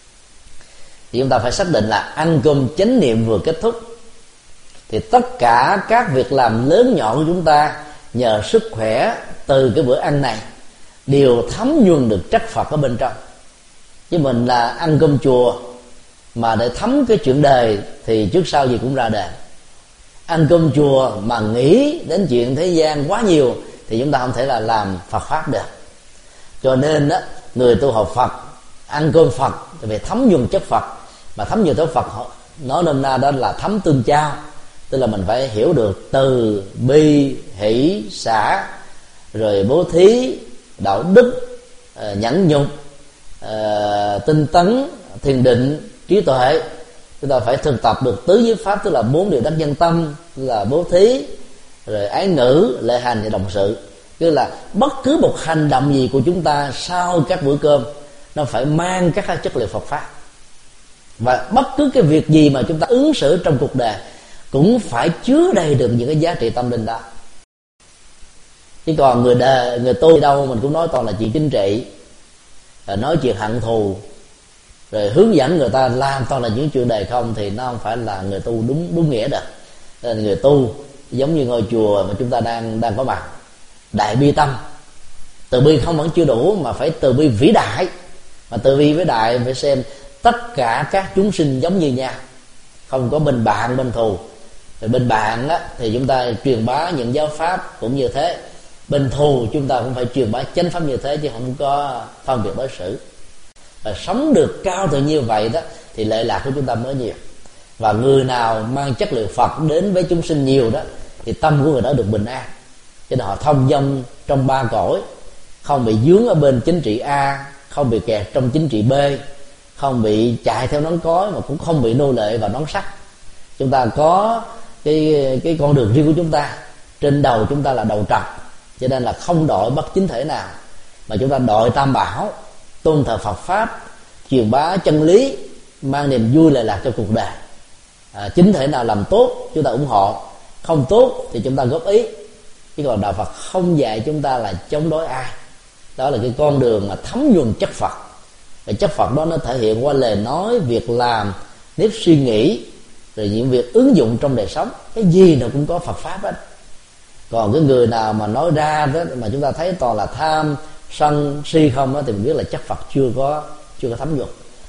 Thì chúng ta phải xác định là ăn cơm chánh niệm vừa kết thúc thì tất cả các việc làm lớn nhỏ của chúng ta nhờ sức khỏe từ cái bữa ăn này đều thấm nhuần được trách Phật ở bên trong. Chứ mình là ăn cơm chùa mà để thấm cái chuyện đời thì trước sau gì cũng ra đề. Ăn cơm chùa mà nghĩ đến chuyện thế gian quá nhiều thì chúng ta không thể là làm Phật pháp được. Cho nên đó, người tu học Phật ăn cơm Phật thì phải thấm nhuần chất Phật. Mà thấm nhuần chất Phật nói nôm na đó là thấm tương trao. Tức là mình phải hiểu được từ bi, hỷ, xả, rồi bố thí, đạo đức, nhẫn nhục, tinh tấn, thiền định, trí tuệ. Chúng ta phải thực tập được tứ giới pháp, tức là bốn điều đắc nhân tâm, tức là bố thí, rồi ái ngữ, lễ hành và đồng sự. Tức là bất cứ một hành động gì của chúng ta sau các bữa cơm nó phải mang các chất liệu Phật pháp. Và bất cứ cái việc gì mà chúng ta ứng xử trong cuộc đời cũng phải chứa đầy được những cái giá trị tâm linh đó. Chứ còn người đời, người tu đâu mình cũng nói toàn là chuyện chính trị, nói chuyện hận thù, rồi hướng dẫn người ta làm toàn là những chuyện đời không, thì nó không phải là người tu đúng đúng nghĩa được. Nên người tu giống như ngôi chùa mà chúng ta đang đang có mặt, đại bi tâm, từ bi không vẫn chưa đủ mà phải từ bi vĩ đại. Mà từ bi vĩ đại phải xem tất cả các chúng sinh giống như nhau, không có bên bạn bên thù. Rồi bên bạn á, thì chúng ta truyền bá những giáo pháp cũng như thế, bên thù chúng ta cũng phải truyền bá chánh pháp như thế, chứ không có phân biệt đối xử. Và sống được cao thượng như vậy đó thì lệ lạc của chúng ta mới nhiều. Và người nào mang chất liệu Phật đến với chúng sinh nhiều đó thì tâm của người đó được bình an, cho nên họ thông dong trong ba cõi, không bị dướng ở bên chính trị A, không bị kẹt trong chính trị B, không bị chạy theo nón cối, mà cũng không bị nô lệ vào nón sắt. Chúng ta có cái cái con đường riêng của chúng ta, trên đầu chúng ta là đầu trọc, cho nên là không đội bất chính thể nào, mà chúng ta đội tam bảo, tôn thờ Phật pháp, truyền bá chân lý, mang niềm vui lệ lạc cho cuộc đời. À, chính thể nào làm tốt chúng ta ủng hộ, không tốt thì chúng ta góp ý. Chứ còn đạo Phật không dạy chúng ta là chống đối ai. Đó là cái con đường mà thấm nhuần chất Phật. Và chất Phật đó nó thể hiện qua lời nói, việc làm, nếp suy nghĩ, rồi những việc ứng dụng trong đời sống. Cái gì nó cũng có Phật pháp hết. Còn cái người nào mà nói ra đó mà chúng ta thấy toàn là tham, sân, si không đó, thì mình biết là chất Phật chưa có chưa có thấm nhuần.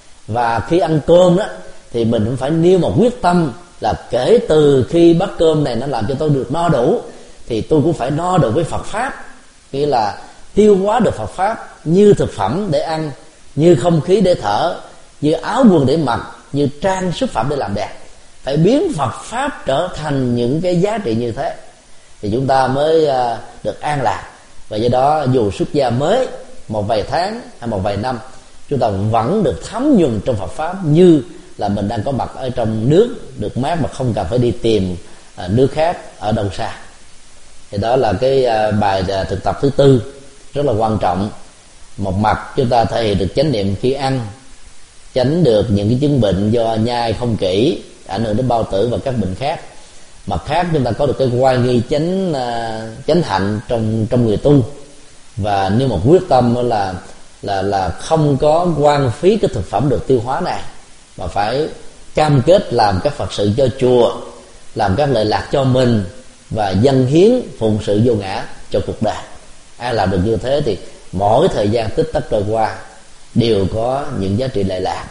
Và khi ăn cơm đó thì mình cũng phải nêu một quyết tâm là kể từ khi bát cơm này nó làm cho tôi được no đủ thì tôi cũng phải no được với Phật pháp, nghĩa là tiêu hóa được Phật pháp như thực phẩm để ăn, như không khí để thở, như áo quần để mặc, như trang sức phẩm để làm đẹp. Phải biến Phật pháp trở thành những cái giá trị như thế thì chúng ta mới được an lạc. Và do đó dù xuất gia mới một vài tháng hay một vài năm, chúng ta vẫn được thấm nhuần trong Phật pháp như là mình đang có mặt ở trong nước được mát mà không cần phải đi tìm nước khác ở đâu xa. Thì đó là cái bài thực tập thứ tư rất là quan trọng. Một mặt chúng ta thể hiện được chánh niệm khi ăn, tránh được những cái chứng bệnh do nhai không kỹ ảnh hưởng đến bao tử và các bệnh khác. Mặt khác chúng ta có được cái oai nghi chánh chánh hạnh trong trong người tu, và nếu một quyết tâm là là là không có quan phí cái thực phẩm được tiêu hóa này, mà phải cam kết làm các Phật sự cho chùa, làm các lợi lạc cho mình và dâng hiến phụng sự vô ngã cho cuộc đời. Ai làm được như thế thì mỗi thời gian tích tắc trôi qua đều có những giá trị lợi lạc.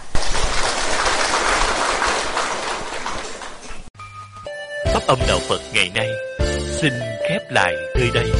Pháp âm đạo Phật ngày nay xin khép lại nơi đây.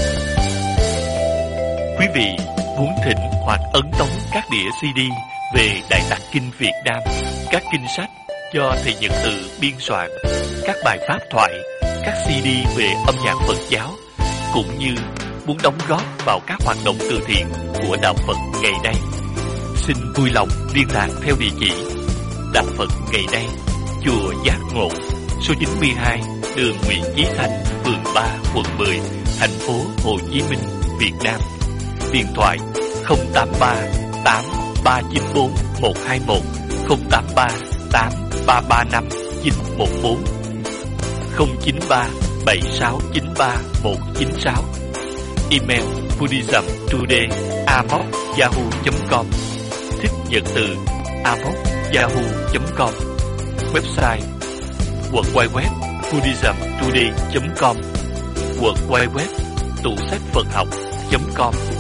Quý vị muốn thỉnh hoặc ấn tống các đĩa xê đê về Đại Tạng Kinh Việt Nam, các kinh sách do thầy Nhật Từ biên soạn, các bài pháp thoại, các xê đê về âm nhạc Phật giáo, cũng như muốn đóng góp vào các hoạt động từ thiện của đạo Phật ngày nay, xin vui lòng liên lạc theo địa chỉ Đạo Phật ngày nay, chùa Giác Ngộ, số chín mươi hai đường Nguyễn Chí Thanh, phường ba, quận mười, thành phố Hồ Chí Minh, Việt Nam. Điện thoại không tám ba tám ba chín bốn một hai một, không tám ba tám ba ba năm chín một bốn, không chín ba bảy sáu chín ba một chín sáu. Email buddhismtoday a m o c yahoo chấm com, thích nhật từ a m o c yahoo chấm com. Website quận quay web buddhismtoday chấm com, quận quay web tủ sách Phật học chấm com.